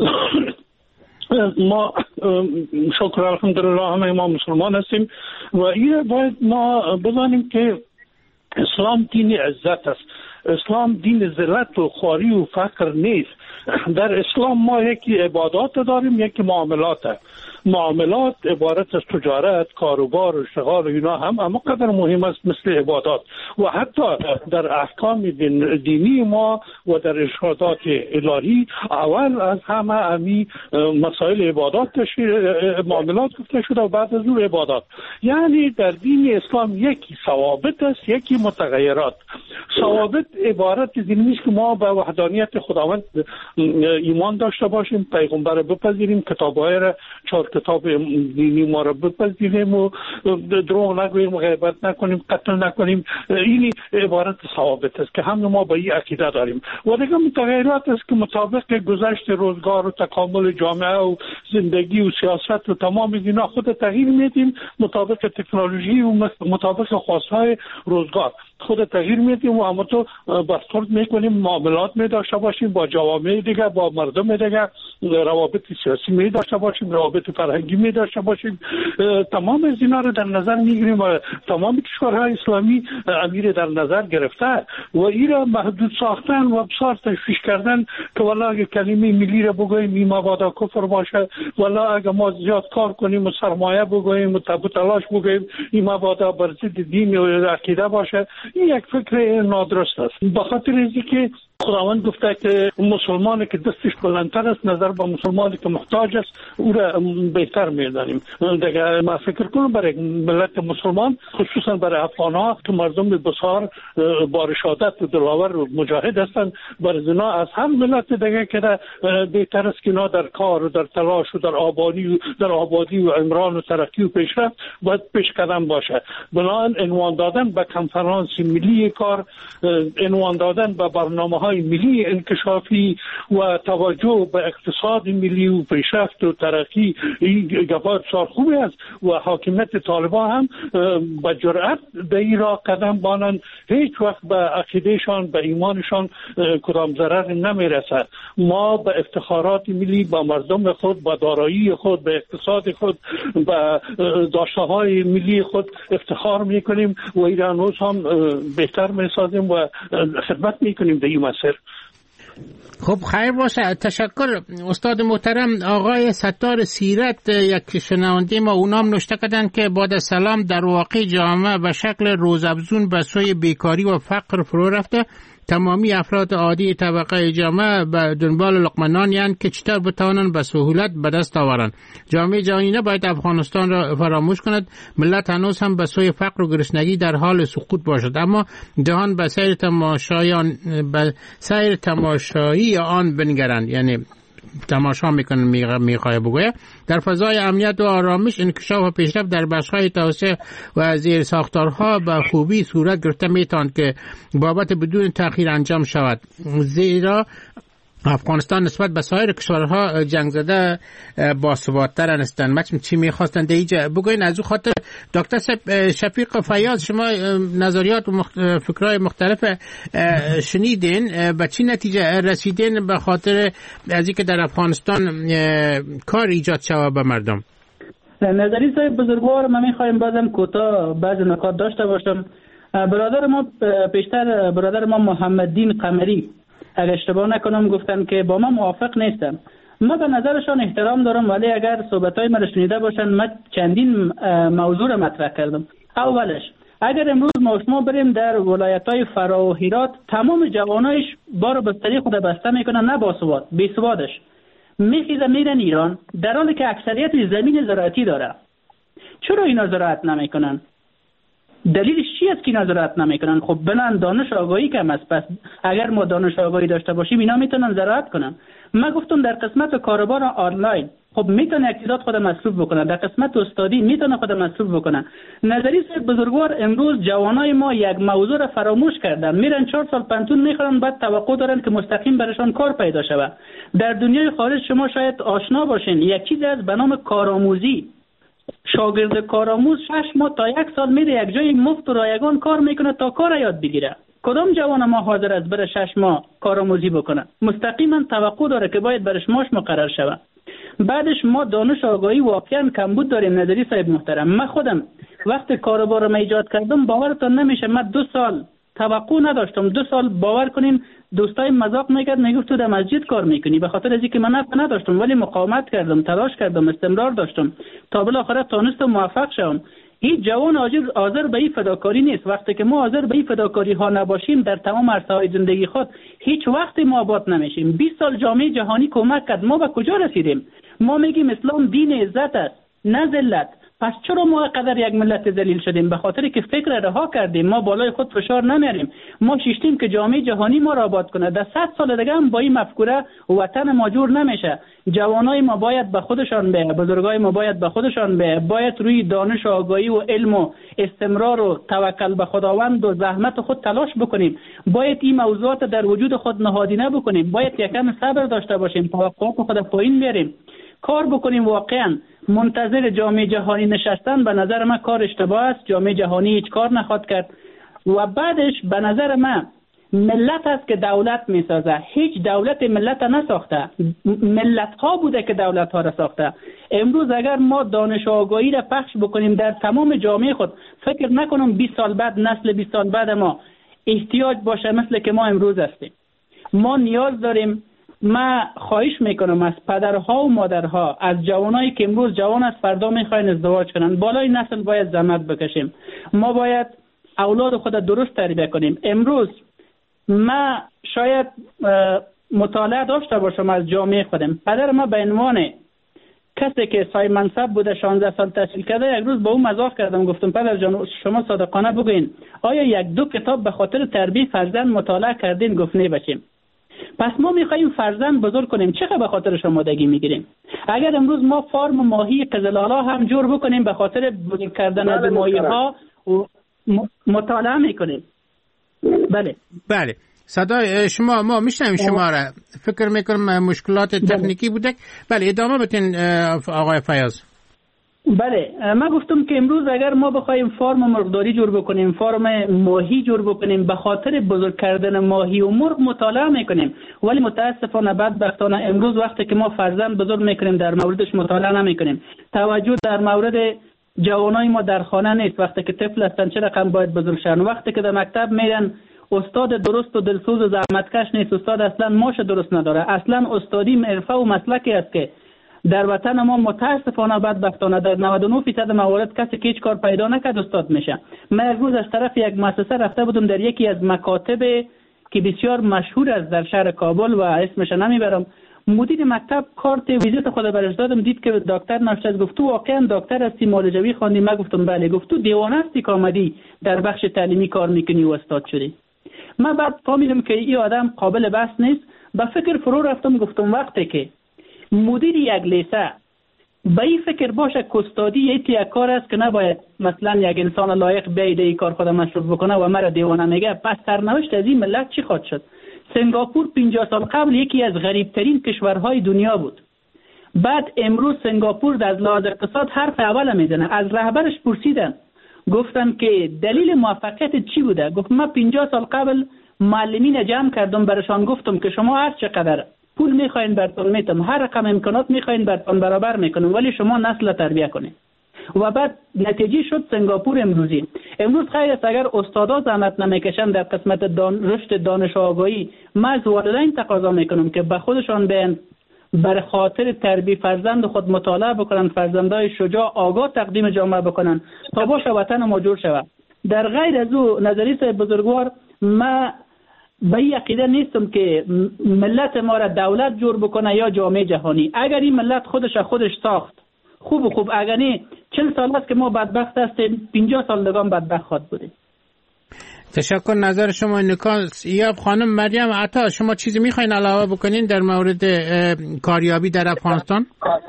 ما شکر الحمدلله همه ما مسلمان هستیم و این باید ما بدانیم که اسلام دین عزت است. اسلام دین ذلت و خواری و فقر نیست. در اسلام ما یکی عبادات داریم، یکی معاملات هست. معاملات عبارت از تجارت، کاروبار و اشتغال و اینا هم اما قدر مهم است مثل عبادات. و حتی در احکام دین دینی ما و در ارشادات الهی اول از همه امی مسائل عبادات معاملات گفته شده و بعد از اون عبادات. یعنی در دین اسلام یکی ثوابت است، یکی متغیرات. ثوابت عبارت دین نیست که ما به وحدانیت خداوند ایمان داشته باشیم، پیغمبر بپذیریم، کتاب‌های را چهار کتاب دینی ما را بپذیریم و دروغ نگوییم، غیبت نکنیم، قتل نکنیم. این عبارت ثوابت است که همه ما با این عقیده داریم. و دیگه متغیرات است که مطابق گذشت روزگار و تکامل جامعه و زندگی و سیاست و تمام اینا خود تغییر میدیم مطابق تکنولوژی و مطابق خواستهای روزگار. خود تغییر میدیم و همونطور بازخورد میکنیم، معاملات می داشته باشیم با جوامع دیگه، با مردم دیگه، روابط سیاسی می داشته باشیم، روابط فرهنگی می داشته باشیم. تمام از اینا رو در نظر میگیریم و تمام کشورهای اسلامی امیر در نظر گرفته و این را محدود ساختن و بسیار تشویش کردن که والا اگه کلمه ملی را بگوییم این مبادا کفر باشه، والا اگه ما زیاد کار کنیم و سرمایه بگوییم و تب و تلاش بگوییم این مبادا بر ضد دین و عقیده باشه، این یک فکر نادرست است. به خاطر اینکه خداوند گفته که مسلمانی که دستش بلندتر است نظر به مسلمانی که محتاج است او را بهتر می‌دانیم. دیگه ما فکر کنم برای ملت مسلمان، خصوصا برای افغان‌ها که مردم بسیار با رشادت و دلاور و مجاهد هستند، برای زنا از هم ملت دیگه که بهتر است که اینا در کار و در تلاش و در آبادی و در آبادی و عمران و ترقی و پیشرفت باید پیش قدم باشه. بنابراین عنوان دادن به کنفرانس ملی کار، عنوان دادن به برنامه‌های ملی انکشافی و توجه به اقتصاد ملی و پیشرفت و ترقی، این گپات بسیار خوبی است و حاکمیت طالبان هم با جرأت به این راه قدم بانند. هیچ وقت به عقیدهشان، به ایمانشان کدام ضرر نمیرسد. ما به افتخارات ملی، با مردم خود، با دارایی خود، به اقتصاد خود، به داشته‌های ملی خود افتخار میکنیم و ایران روز هم بهتر میسازیم و خدمت میکنیم به این مسیر. خب خیر باشه، تشکر استاد محترم. آقای ستار سیرت یک شنونده ما اونام نوشته کردن که بعد سلام، در واقع جامعه به شکل روزافزون به سوی بیکاری و فقر فرو رفته. تمامی افراد عادی طبقه جامعه به دنبال لقمه نانی اند که چطور بتوانند به سهولت به دست آورند. جامعه جهانی نباید افغانستان را فراموش کند. ملت هنوز هم به سوی فقر و گرسنگی در حال سقوط باشد، اما جهان به سیر تماشایان به سیر تماشایی آن بنگرند، یعنی تماشا میکنن میخواه بگویه. در فضای امنیت و آرامش، انکشاف و پیشرفت در بخش‌های توسعه و زیر ساختارها به خوبی صورت گرفته میتواند که بابت بدون تأخیر انجام شود، زیرا افغانستان نسبت به سایر کشورها جنگ زده باثبات‌تر هستند. مچم چی می‌خواستن دیجا بگوین از او خاطر. دکتر شفیق فیاض، شما نظریات و مخت... فکرهای مختلف شنیدین، به چی نتیجه رسیدین به خاطر از اینکه در افغانستان کار ایجاد شود به مردم؟ نظری صاحب بزرگوار، ما می‌خوایم بازم کوتاه بعضی نکات داشته باشم. برادر ما پیشتر برادر ما محمددین قمری اگر اشتباه نکنم گفتن که با ما موافق نیستم. ما به نظرشان احترام دارم، ولی اگر صحبت‌های ما را شنیده باشن، ما چندین موضوع را مطرح کردم. اولش اگر امروز ما شما بریم در ولایت‌های فرا و هرات، تمام جوانایش بارو بستری خود بسته میکنن، نه باسواد، بیسوادش میخیزن میرن ایران، در حالی که اکثریت زمین زراعتی داره. چرا اینا زراعت نمیکنن؟ دلیلش چی است که اینا زراعت نمیکنن؟ خب بلن دانش آگاهی کم است. پس اگر ما دانش آگاهی داشته باشیم اینا میتونن زراعت کنن. من گفتم در قسمت کاروبار آنلاین خب میتونه اقتصاد خود مصروف بکنه، در قسمت استادی میتونه خود مصروف بکنه. نظری صاحب بزرگوار، امروز جوانای ما یک موضوع را فراموش کردن، میرن چهار سال پنتون میخورن، بعد توقع دارن که مستقیم برشان کار پیدا شود. در دنیای خارج شما شاید آشنا باشین، یک چیزی از به نام کارآموزی. شاگرد کارآموز شش ماه تا یک سال میره یک جای مفت و رایگان کار میکنه تا کار یاد بگیره. کدام جوان ما حاضر است بره شش ماه کارآموزی بکنه؟ مستقیما توقع داره که باید برش ماش مقرر شود. بعدش ما دانش آگاهی واقعا کمبود داریم. نظری صاحب محترم، من خودم وقت کاروبار ما ایجاد کردم باورتون نمیشه، من دو سال توقع نداشتم. دو سال باور کنین دوستای مذاق میکرد، میگفت تو در مسجد کار میکنی، به خاطر از اینکه من نفع نداشتم، ولی مقاومت کردم، تلاش کردم، استمرار داشتم تا بالاخره تونستم موفق شوم. هیچ جوان حاضر به این فداکاری نیست. وقتی که ما حاضر به این فداکاری ها نباشیم در تمام عرصه‌های زندگی خود، هیچ وقت ما آباد نمیشیم. بیست سال جامعه جهانی کمک کرد، ما به کجا رسیدیم؟ ما میگیم اسلام دین عزت است نه ذلت. پس چرا ما قدر یک ملت ذلیل شدیم؟ به خاطر که فکر رها کردیم، ما بالای خود فشار نمیاریم. ما شیشتیم که جامعه جهانی ما را آباد کنه. در صد سال دیگه هم با این مفکوره وطن ما جور نمیشه. جوانای ما باید به خودشان به، بزرگای ما باید به خودشان به، باید روی دانش و آگاهی و علم و استمرار و توکل به خداوند و زحمت خود تلاش بکنیم. باید این موضوعات در وجود خود نهادینه بکنیم. باید یکم صبر داشته باشیم، توقعات خود پایین بیاریم، کار بکنیم. واقعا منتظر جامعه جهانی نشستن به نظر من کار اشتباه است. جامعه جهانی هیچ کار نخواهد کرد. و بعدش به نظر من ملت است که دولت میسازه. هیچ دولت ملت نساخته، ملت ها بوده که دولت ها را ساخته. امروز اگر ما دانش و آگاهی را پخش بکنیم در تمام جامعه خود، فکر نکنم بیست سال بعد، نسل بیست سال بعد ما احتیاج باشه مثل که ما امروز هستیم. ما نیاز داریم. ما خواهش میکنم از پدرها و مادرها، از جوانایی که امروز جوان است فردا میخواین ازدواج کنن، بالای نسل باید زحمت بکشیم. ما باید اولاد خود درست تربیت کنیم. امروز ما شاید مطالعه داشته باشم از جامعه خودم. پدر ما به عنوان کسی که صاحب منصب بوده، شانزده سال تحصیل کرده، یک روز با اون مزاح کردم، گفتم پدر جان شما صادقانه بگوین آیا یک دو کتاب به خاطر تربیت فرزند مطالعه کردین؟ گفت نه بچیم. پس ما میخوایم فرزند بزرگ کنیم، چقدر به خاطرش آمادگی میگیریم؟ اگر امروز ما فارم ماهی قزلالا هم جور بکنیم به خاطر بزرگ کردن از ماهی ها و مطالعه میکنیم. بله بله صدای شما ما میشنویم شما را. فکر میکنم مشکلات تکنیکی بوده. بله ادامه بدین آقای فیاض. بله من گفتم که امروز اگر ما بخوایم فارم مرغداری جور بکنیم، فارم ماهی جور بکنیم، به خاطر بزرگ کردن ماهی و مرغ مطالعه میکنیم، ولی متاسفانه بدبختانه امروز وقتی که ما فرزند بزرگ میکنیم در موردش مطالعه نمیکنیم. توجه در مورد جوانای ما در خانه نیست. وقتی که طفل هستن چه رقم باید بزرگ شن، وقتی که در مکتب میرن استاد درست و دلسوز و زحمتکش نیست. استاد اصلا ماش درست نداره. اصلا استادی حرفه و مسلکی است که در وطن ما متاسفانه بدبختانه در نود و نه درصد موارد کسی که هیچ کار پیدا نکرد استاد میشه. من یک روز از طرف یک مؤسسه رفته بودم در یکی از مکاتب که بسیار مشهور است در شهر کابل و اسمش نمیبرم. مدیر مکتب کارت ویزیت خود برش دادم، دید که دکتر نوشته، گفت تو واقعا دکتر هستی، معالجوی خواندی؟ من گفتم بله. گفت تو دیوانه هستی که آمدی در بخش تعلیمی کار میکنی و استاد شدی؟ من بعد فهمیدم که این آدم قابل بحث نیست. به فکر فرو رفتم، گفتم وقتی که مدیر یک لیسه به این فکر باشه که استادی یک کار است که نباید مثلا یک انسان لایق بیاید این کار خود مشروع بکنه و مرا دیوانه میگه، پس سرنوشت از این ملت چی خواهد شد؟ سنگاپور پنجاه سال قبل یکی از غریبترین کشورهای دنیا بود. بعد امروز سنگاپور از لحاظ اقتصاد حرف اول میزنه. از رهبرش پرسیدن، گفتن که دلیل موفقیت چی بوده؟ گفت من پنجاه سال قبل معلمین جمع کردم، برشان گفتم که شما هر چقدر پول میخواین براتون میتم، هر رقم امکانات میخواین براتون برابر میکنم، ولی شما نسل تربیه کنید. و بعد نتیجه شد سنگاپور امروزی. امروز خیر است اگر استادا زحمت نمیکشن در قسمت دان... رشد دانش و آگاهی. من از والدین تقاضا میکنم که به خودشان بیان بر خاطر تربیت فرزند خود مطالعه بکنن، فرزندای شجاع آگاه تقدیم جامعه بکنن تا باشه وطن ما جور شود. در غیر از او نظریه بزرگوار، من به این عقیده نیستم که ملت ما را دولت جور بکنه یا جامعه جهانی. اگر این ملت خودش خودش ساخت خوب و خوب، اگر نه چل سال است که ما بدبخت هستیم، پنجاه سال دیگه بدبخت خواهد بودیم. تشکر. نظر شما نکاس. یا خانم مریم عطا، شما چیزی میخواین علاوه بکنین در مورد کاریابی در افغانستان؟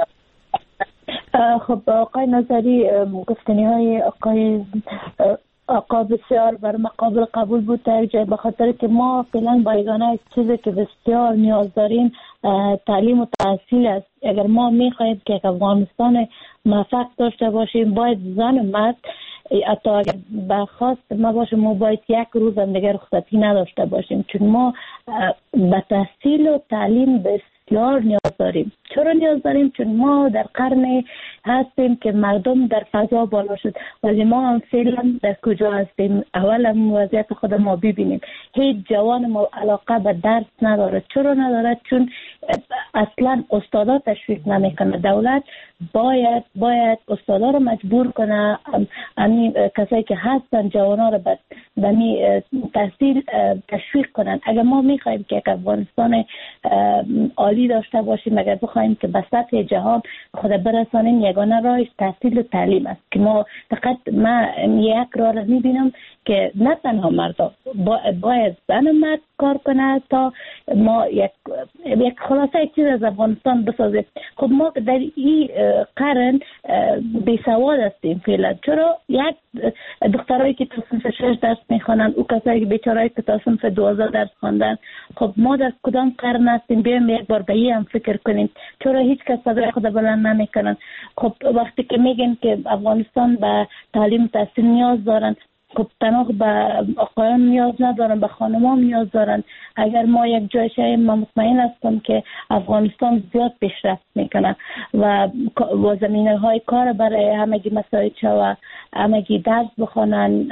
خب آقای نظری گفتنی های آقای آقا بسیار بر مقابل قبول بود در جای، به خاطر که ما فعلا بایگانه چیزی که بسیار نیاز داریم تعلیم و تحصیل است. اگر ما میخواهیم که افغانستان موفق داشته باشیم، باید زن و مرد حتی اگر برخواست ما باشیم، ما باید یک روز هم دیگر رخصتی نداشته باشیم، چون ما به تحصیل و تعلیم بسیار نیاز داریم. چرا نیاز داریم؟ چون ما در قرن هستیم که مردم در فضا بالا شد، ولی ما هم فعلا در کجا هستیم؟ اول هم وضعیت خود ما ببینیم. هیچ جوان ما علاقه به درس نداره. چرا نداره؟ چون اصلا استادا تشویق نمیکنه. دولت باید باید استادا رو مجبور کنه، یعنی کسایی که هستن جوانا رو به تحصیل تشویق کنن. اگر ما میخوایم که افغانستان عالی داشته باشیم، اگر بخوایم که به سطح جهان خود برسانیم، یگانه راهش تحصیل و تعلیم است که ما فقط من یک راه رو میبینم که نه تنها مردا باید زن و مرد کار کنه تا ما یک یک خلاصه یک چیز از افغانستان بسازیم. خب ما در این قرن بیسواد هستیم فعلا. چرا؟ یک دخترایی که تا صنف شش درس میخوانن، او کسایی که بیچارهایی که تا صنف دوازده درس خواندن. خب ما در کدام قرن هستیم؟ بیایم یک بار به این هم فکر کنیم. چرا هیچ کس صدای خود بلند نمیکنن؟ خب وقتی که میگن که افغانستان به تعلیم تحصیل نیاز دارن، خب تنها به آقایان نیاز ندارن، به خانمان نیاز دارن. اگر ما یک جای شاییم، من مطمئن هستم که افغانستان زیاد پیشرفت میکنه و و زمینه های کار برای همگی مساعد شود، همگی درس بخونن،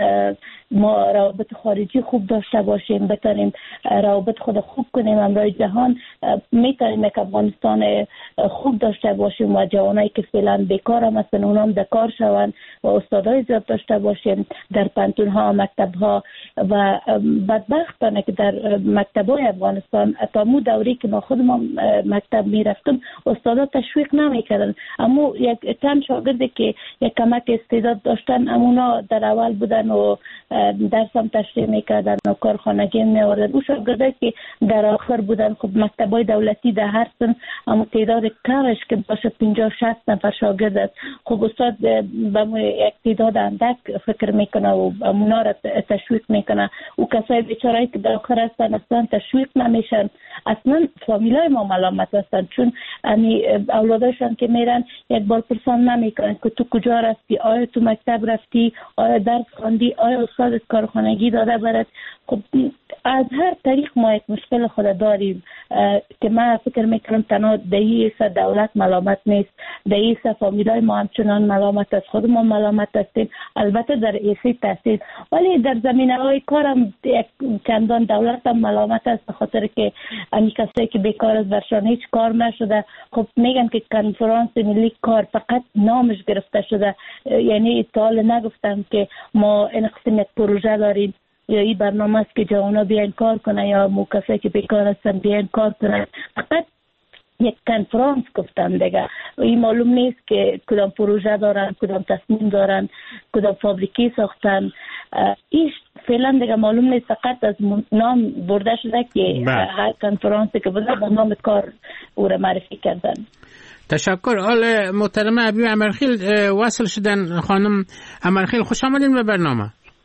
ما روابط خارجی خوب داشته باشیم، بتونیم روابط خود خوب کنیم امروز جهان، میتونیم که افغانستان خوب داشته باشیم و جوانایی که فعلا بیکار هم هستن اونام در کار شون و استادای زیاد داشته باشیم در پانتون ها، مکتب ها. و بدبختانه که در مکتب های افغانستان تا مو دوری که ما خودمون مکتب میرفتم استادا تشویق نمیکردن، اما یک تن شاگردی که یک کمک استعداد داشتن امونا در اول بودن و درس هم تشریح میکردن و کارخانگی میوردن. او شاگردی که در آخر بودن، خب مکتب های دولتی در هر سن اما تعداد کارش که باشه پنجاه شصت نفر شاگرد است. خب استاد به یک تعداد اندک فکر میکنه و امونا را تشویق میکنه. او کسای بیچارهایی که در آخر هستن اصلا تشویق نمیشن، اصلا فامیلای ما ملامت هستن، چون امی اولاداشان که میرن یک بار پرسان نمیکنن که تو کجا رفتی، آیا تو مکتب رفتی، آیا درس خواندی، آیا استاد کارخانگی داده برات. خب از هر طریق ما یک مشکل خود داریم که من فکر میکنم تنها دهی سه دولت ملامت نیست، دهی سه فامیلای ما همچنان ملامت است، خود ما ملامت هستیم، البته در ایسی تحصیل، ولی در زمینه های کارم چندان دولت هم ملامت است، به خاطر که امی کسایی که بیکار است برشان هیچ کار نشده. خب میگن که کنفرانس ملی کار فقط نامش گرفته شده، یعنی اطلاع نگفتن که ما این قسم یک پروژه داریم یا این برنامه است که جوانا بیان کار کنه یا مو کسایی که بیکار هستن بیان کار کنه. فقط یک کنفرانس گفتن دیگه، این معلوم نیست که کدام پروژه دارن، کدام تصمیم دارن، کدام فابریکی ساختن. ایش فعلا دیگه معلوم نیست، فقط از نام برده شده که هر کنفرانسی که بوده با نام کار او را معرفی کردن. تشکر. آل محترم ابی امرخیل وصل شدن. خانم امرخیل خوش آمدین به برنامه.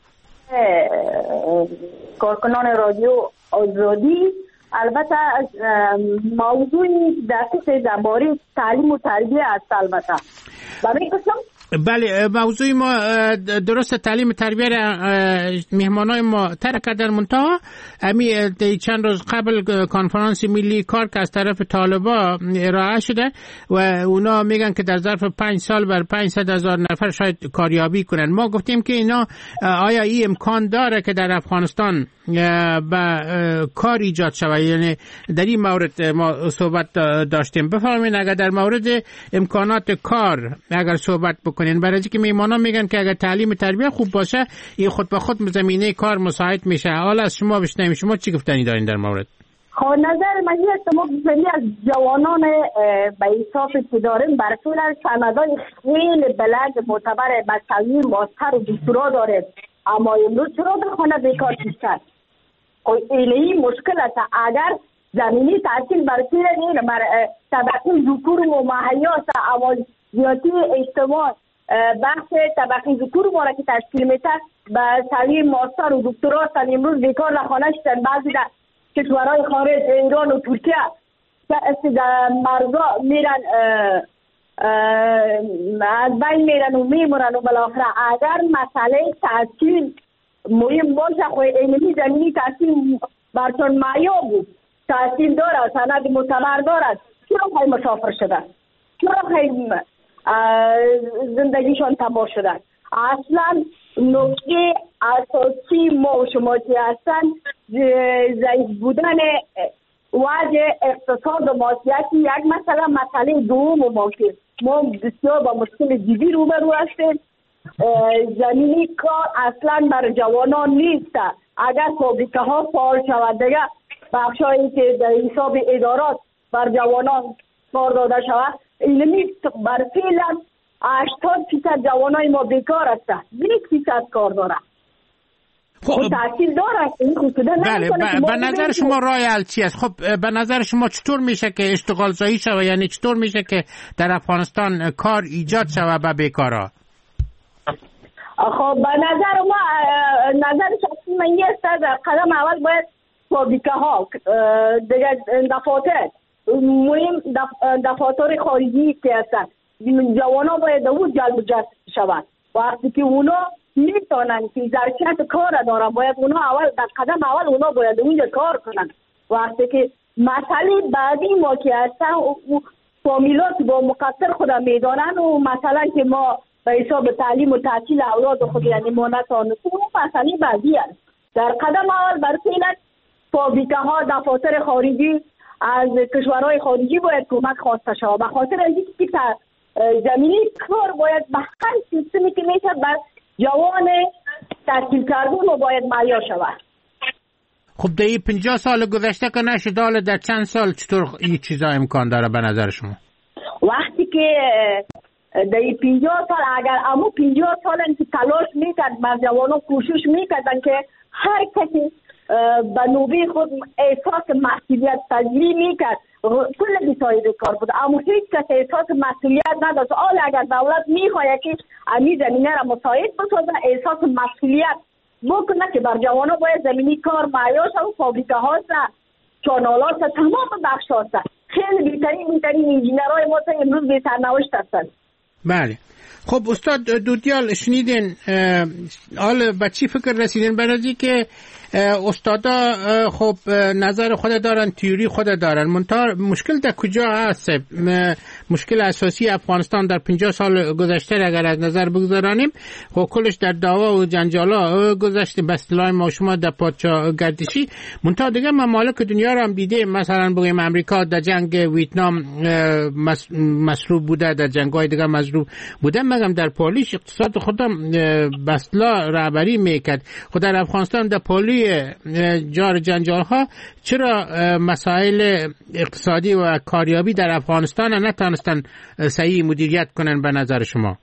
کارکنان رادیو آزادی، البته موضوع دقیق درباره تعلیم و تربیه است. البته برای قسم بله، موضوع ما درست تعلیم تربیه را مهمانای ما ترک کردن، منتها امی چند روز قبل کنفرانس ملی کار که از طرف طالبا ارائه شده و اونا میگن که در ظرف پنج سال بر پانصد هزار نفر شاید کاریابی کنن. ما گفتیم که اینا آیا این امکان داره که در افغانستان با کار ایجاد شود؟ یعنی در این مورد ما صحبت داشتیم. بفرمایید اگر در مورد امکانات کار اگر صحبت بکنین، برای اینکه میمانا میگن که اگر تعلیم تربیه خوب باشه این خود به خود زمینه کار مساعد میشه. حالا از شما بشنویم، شما چی گفتنی دارین در مورد؟ خب نظر من این است، ما بسیاری از جوانان به انصافی که داریم برطول از سندهای خیلی بلند معتبر بکالوری ماستر و دکترا داریم، اما امروز چرا در خانه بیکار کشتن؟ این مشکل است. اگر زمینی تحصیل برطول این بر طبقه ذکور و مهیاس اولویتی اجتماع بحث طبقه ذکور ما را که تشکیل میده به سوی ماستر و دکترا هستن، امروز بیکار در خانه شدن. بعضی در کشورهای خارج ایران و ترکیه در مرزا میرن از بین میرن و میمونن و بالاخره اگر مسئله تحصیل مهم باشه، خو علمی زمینی تحصیل برچون معیار بود، تحصیل دارد، سند معتبر دارد، چرا خیلی مسافر شدن؟ چرا خیلی زندگیشان تباه شدن؟ اصلا نکته اساسی ما و شما که هستن ضعیف بودن وضع اقتصاد و مادیاتی یک مسئله. مسئله دوم ما که ما بسیار با مشکل جدی روبرو هستیم، زمینی کار اصلا بر جوانان نیست. اگر فابریکه ها فعال شود دیگه بخشایی که در حساب ادارات بر جوانان کار داده شود، علمی بر فعلا هشتاد فیصد جوانای ما بیکار هستن، بیست فیصد کار دارن. خب تحصیل دارن. بله، به نظر شما رای حل چی است؟ خب به نظر شما چطور میشه که اشتغال زایی شود؟ یعنی چطور میشه که در افغانستان کار ایجاد شود به بیکارا؟ خب به نظر ما، نظر شخصی من این است، قدم اول باید فابریکه ها دیگه دفاتر مهم دفاتر خارجی که هستن جوانا باید او جلب جذب شود. وقتی که اونا میتونن که ظرفیت کار دارن، باید اونا اول در قدم اول اونا باید اونجا کار کنن. وقتی که مسئله بعدی ما که هستن فامیلات با مقصر خود میدانن و مثلا که ما به حساب تعلیم و تحصیل اولاد خود یعنی ما نتانستیم، اون مسئله بعدی است. در قدم اول بر فعلا فابریکه ها دفاتر خارجی از کشورهای خارجی باید کمک خواسته شود، به خاطر اینکه زمینی کار باید به هر سیستمی که میشه بر جوان تحصیل کردن و باید مهیا شود. خب در این پنجاه سال گذشته که نشد، حالا در چند سال چطور این چیزا امکان داره به نظر شما؟ وقتی که در این پنجاه سال اگر امو پنجاه سال که تلاش میکرد بر جوانان کوشش میکردن که هر کسی به نوبه خود احساس مسئولیت پذیری میکرد، کل بی‌ساید کار بود، اما هیچ کس احساس مسئولیت نداشت. حالا اگر دولت میخواد که امی زمینه را مساعد بسازه، احساس مسئولیت بکنه که بر جوانان باید زمینی کار معیار شد، فابریکه هاست، چانالات، تمام بخش هاست. خیلی بیترین بیترین انجینرهای ما امروز به سرنوشت هستند. بله. خب استاد دودیال شنیدین، حالا به چی فکر رسیدین؟ برای که استادا خب نظر خود دارن، تیوری خود دارن، منتها مشکل در کجا هست؟ مشکل اساسی افغانستان در پنجاه سال گذشته اگر از نظر بگذارانیم، خب کلش در دعوا و جنجالا گذشته، به اصطلاح ما شما در پادشاه گردشی. منتها دیگه ممالک دنیا رو هم دیده، مثلا بگیم امریکا در جنگ ویتنام مصروف بوده، در جنگ‌های دیگه مصروف بوده، مگم در پالیش اقتصاد خودم به اصطلاح رهبری میکرد. خود در افغانستان در پالی جار جنجال ها چرا مسائل اقتصادی و کاریابی در افغانستان نتونستن صحیح مدیریت کنن به نظر شما؟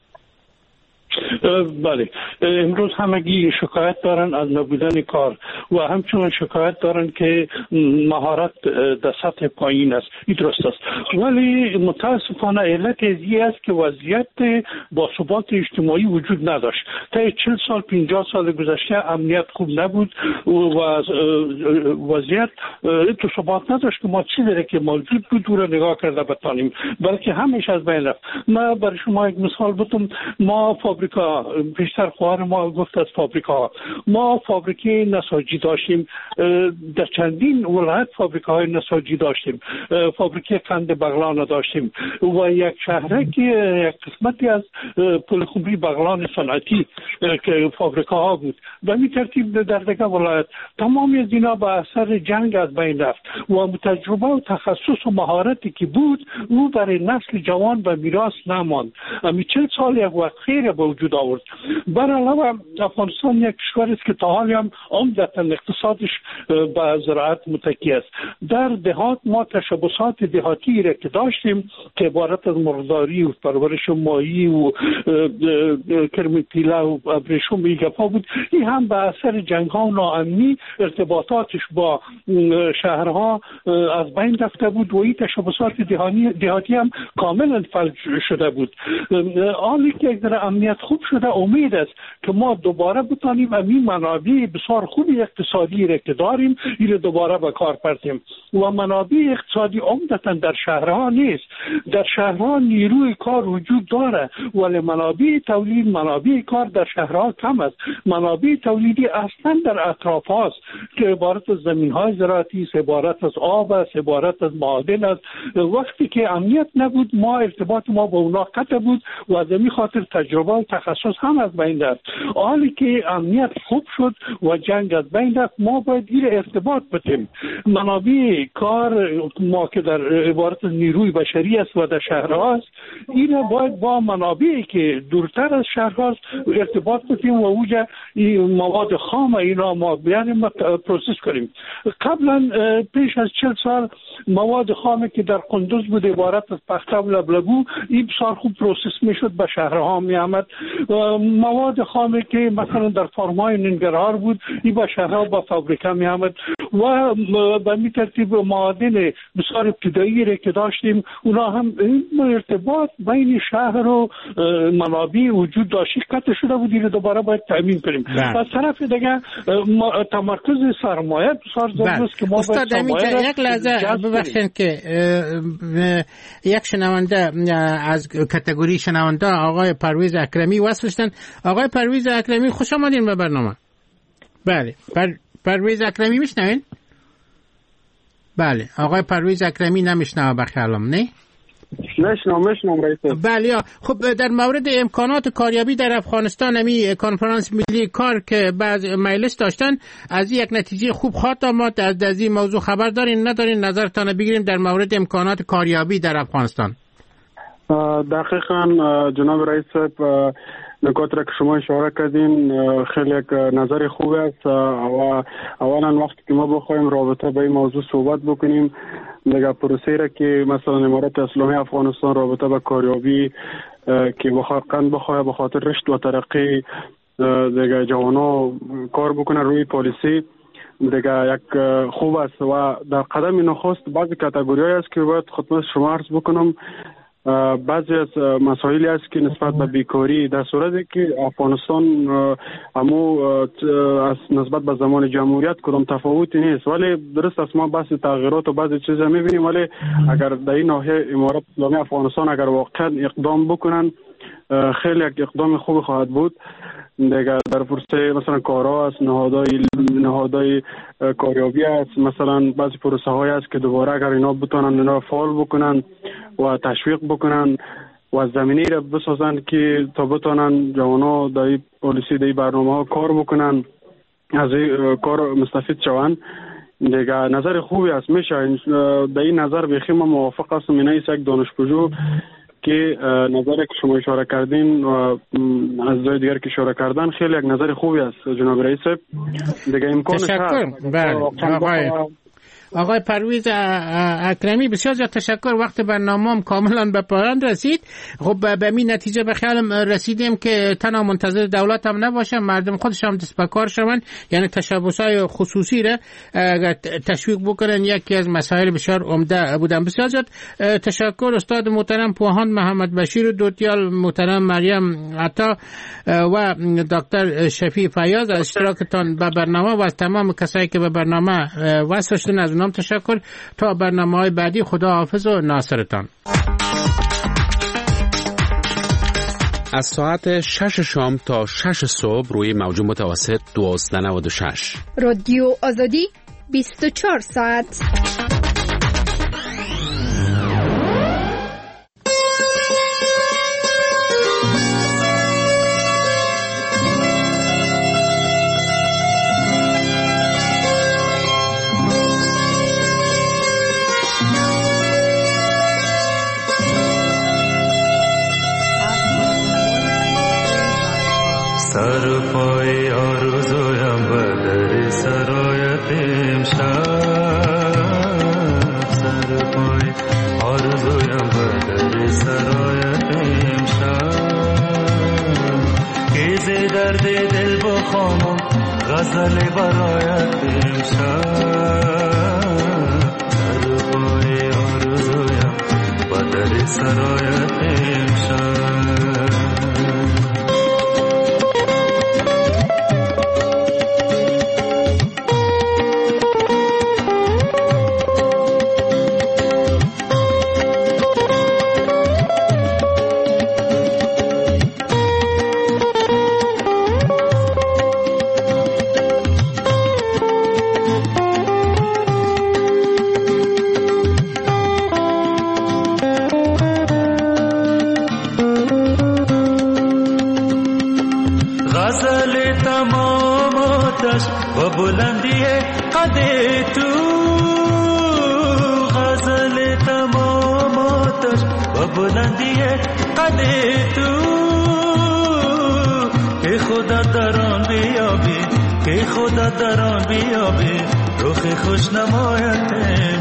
بله، امروز همگی شکایت دارن از نبودن کار و همچنان شکایت دارن که مهارت در سطح پایین است. این درست است، ولی متاسفانه علت این است که وضعیت باثبات اجتماعی وجود نداشت. تا چهل سال پنجاه سال گذشته امنیت خوب نبود و وضعیت تو ثبات نداشت که ما چی داره که موجود بود رو نگاه کرده بتانیم، بلکه همیشه از بین رفت. من برای شما یک مثال بتونم، ما فابریکا، بیشتر خواهر ما گفت از فابریکا، ما فابریکه نساجی داشتیم، در چندین ولایت فابریکه های نساجی داشتیم، فابریکه قند بغلان داشتیم و یک شهرک یک قسمتی از پلخمری بغلان صنعتی که فابریکه ها بود. به این ترتیب در دیگر ولایت تمامی از اینا به اثر جنگ از بین رفت و تجربه و تخصص و مهارتی که بود او برای نسل جوان به میراث نماند. امی چهل سال یک وقت خیره به وجود آورد. بر علاوه افغانستان یک کشور است که تا حالی هم عمدتاً اقتصادش به زراعت متکی است. در دهات ما تشبثات دهاتی را که داشتیم که عبارت از مرغداری و پرورش ماهی و کرم پیله و ابریشم ایگپا بود. این هم به اثر جنگ ها و ناامنی ارتباطاتش با شهرها از بین رفته بود و این تشبثات دهاتی هم کاملا فلج شده بود. حالی که یک در امنیت خوب شده، امید است که ما دوباره بتانیم همین منابع بسیار خوبی اقتصادی را که داریم این دوباره به کار پرتیم. و منابع اقتصادی عمدتاً در شهرها نیست. در شهرها نیروی کار وجود داره ولی منابع تولید، منابع کار در شهرها کم است. منابع تولیدی اصلا در اطراف هاست که عبارت از زمین های زراعتی است، عبارت از آب است، عبارت از معادن است. وقتی که امنیت نبود ما ارتباط ما با اونا قطع بود و از این خاطر تجربه و تخصص هم از بین رفت. حالی که امنیت خوب شد و جنگ از بین رفت ما باید این ارتباط بتیم. منابع کار ما که در عبارت از نیروی بشری است و در شهرها است، این باید با منابعی که دورتر از شهرها ارتباط بتیم و اوجه مواد خام اینا ما بیانیم پروسس کنیم. قبلا پیش از چهل سال مواد خامی که در قندوز بود عبارت از پخته و لبلبو این بسیار خوب پروسس میشد به شهرها می آمد. مواد خامی که مثلا در فرمای ننگرهار بود این به شهرها با فابریکه می آمد و به می ترتیب معادن بسیار ابتدایی را که داشتیم اونا هم این ارتباط بین شهر و منابع وجود داشتی قطع شده بود، این دوباره باید تامین کنیم. از طرف دیگه تمرکز سرمایه بسیار ضروری است که ما باید سرمایه یک لحظه ببخشید که یک شنونده از کاتگوری شنونده آقای پرویز اکرمی وصل شدن. آقای پرویز اکرمی خوش آمدین به برنامه. بله پر... پرویز اکرمی میشنوین؟ بله آقای پرویز اکرمی نمیشنوه بخیالم نه؟ نشنم نشنم رئیس. بله خب در مورد امکانات کاریابی در افغانستان همی کنفرانس ملی کار که بعض مجلس داشتن از یک نتیجه خوب خواهد آمد. از از این موضوع خبر دارین ندارین؟ نظرتان بگیریم در مورد امکانات کاریابی در افغانستان. دقیقاً جناب رئیس صاحب نکات را که شما اشاره کردین خیلی یک نظر خوب است و اولا وقتی که ما بخوایم رابطه به این موضوع صحبت بکنیم دیگه پروسه را که مثلا امارات اسلامی افغانستان رابطه به کاریابی که بخواد قند بخواه به خاطر رشد و ترقی دیگه جوانا کار بکنه روی پالیسی دیگه یک خوب است و در قدم نخست بعضی کاتگوری است که باید خدمت شما عرض بکنم. بعضی از مسائلی است که نسبت به بیکاری در صورتی که افغانستان امو از نسبت به زمان جمهوریت کدام تفاوتی نیست، ولی درست است ما بحث تغییرات و بعضی چیزا میبینیم، ولی اگر در این ناحیه امارات اسلامی افغانستان اگر واقعا اقدام بکنن خیلی یک اقدام خوب خواهد بود. دیگه در پروسه مثلا کارها است، نهادهای نهادهای کاریابی است، مثلا بعضی پروسه های است که دوباره اگر اینا بتونن اینا فعال بکنن و تشویق بکنن و زمینه را بسازن که تا بتونن جوانا در این پالیسی در این برنامه ها کار بکنن، از این کار مستفید شوند. دیگه نظر خوبی است. میشه در این نظر بخیم ما موافق هستم. اینا است یک دانشپژوه که نظری که شما اشاره کردین و از جای دیگر که اشاره کردن خیلی یک نظر خوبی است جناب رئیس. دیگه امکانش هست. تشکر. بله آقای آقای پرویز اکرمی بسیار زیاد تشکر. وقت برنامه کاملا به پایان رسید. خب به این نتیجه به خیالم رسیدیم که تنها منتظر دولت هم نباشه، مردم خودش هم دست به کار شون، یعنی تشبس‌های خصوصی را تشویق بکنن. یکی از مسائل بسیار عمده بودن. بسیار زیاد تشکر استاد محترم پوهان محمد بشیر دوتیال، محترم مریم عطا و دکتر شفیع فیاض از اشتراکتان به برنامه و از تمام کسایی که به برنامه وصل شدن از نام تشکر. تا برنامه‌های بعدی خدا حافظ و ناصرتان. از ساعت شش شام تا شش صبح روی موج متوسط دوازده نود و شش رادیو آزادی بیست و چهار ساعت. سر پای آرزویم بدر سرایت امشب، سر پای آرزویم بدر سرایت امشب، که ز درد دل بخوانم غزل برایت امشب، سر پای آرزویم بدر سرایت امشب. و بلندی قد تو غزل تمام آتش و بلندی قد تو، که خدا در آن بیابی، که خدا در آن بیابی رخ خوش نمایت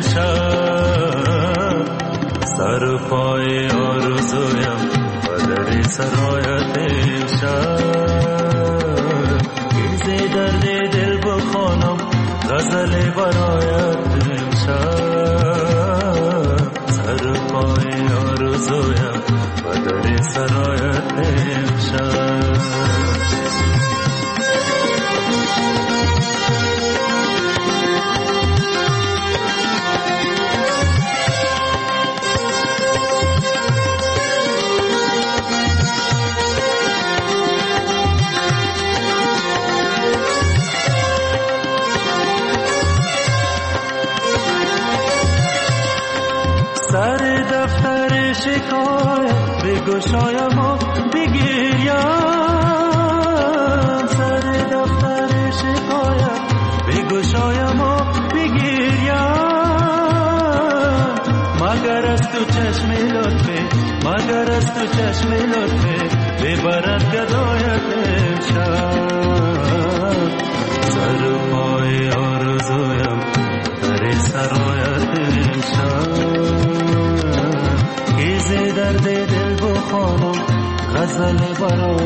امشب، سر پای آرزویم و در سرایت امشب، که ز درد دل بخوانم غزل برایت امشب سر پای آرزویم و در سرایت امشب سر دفتر شکایت بگشایم و بگیریم سر دفتر شکایت بگشایم و بگیریم مگر از تو چشم لطفه مگر از تو چشم لطفه ببرد گدایت امشب سر پای آرزویم در سرایت امشب کیز درد دل بخوانم غزل برای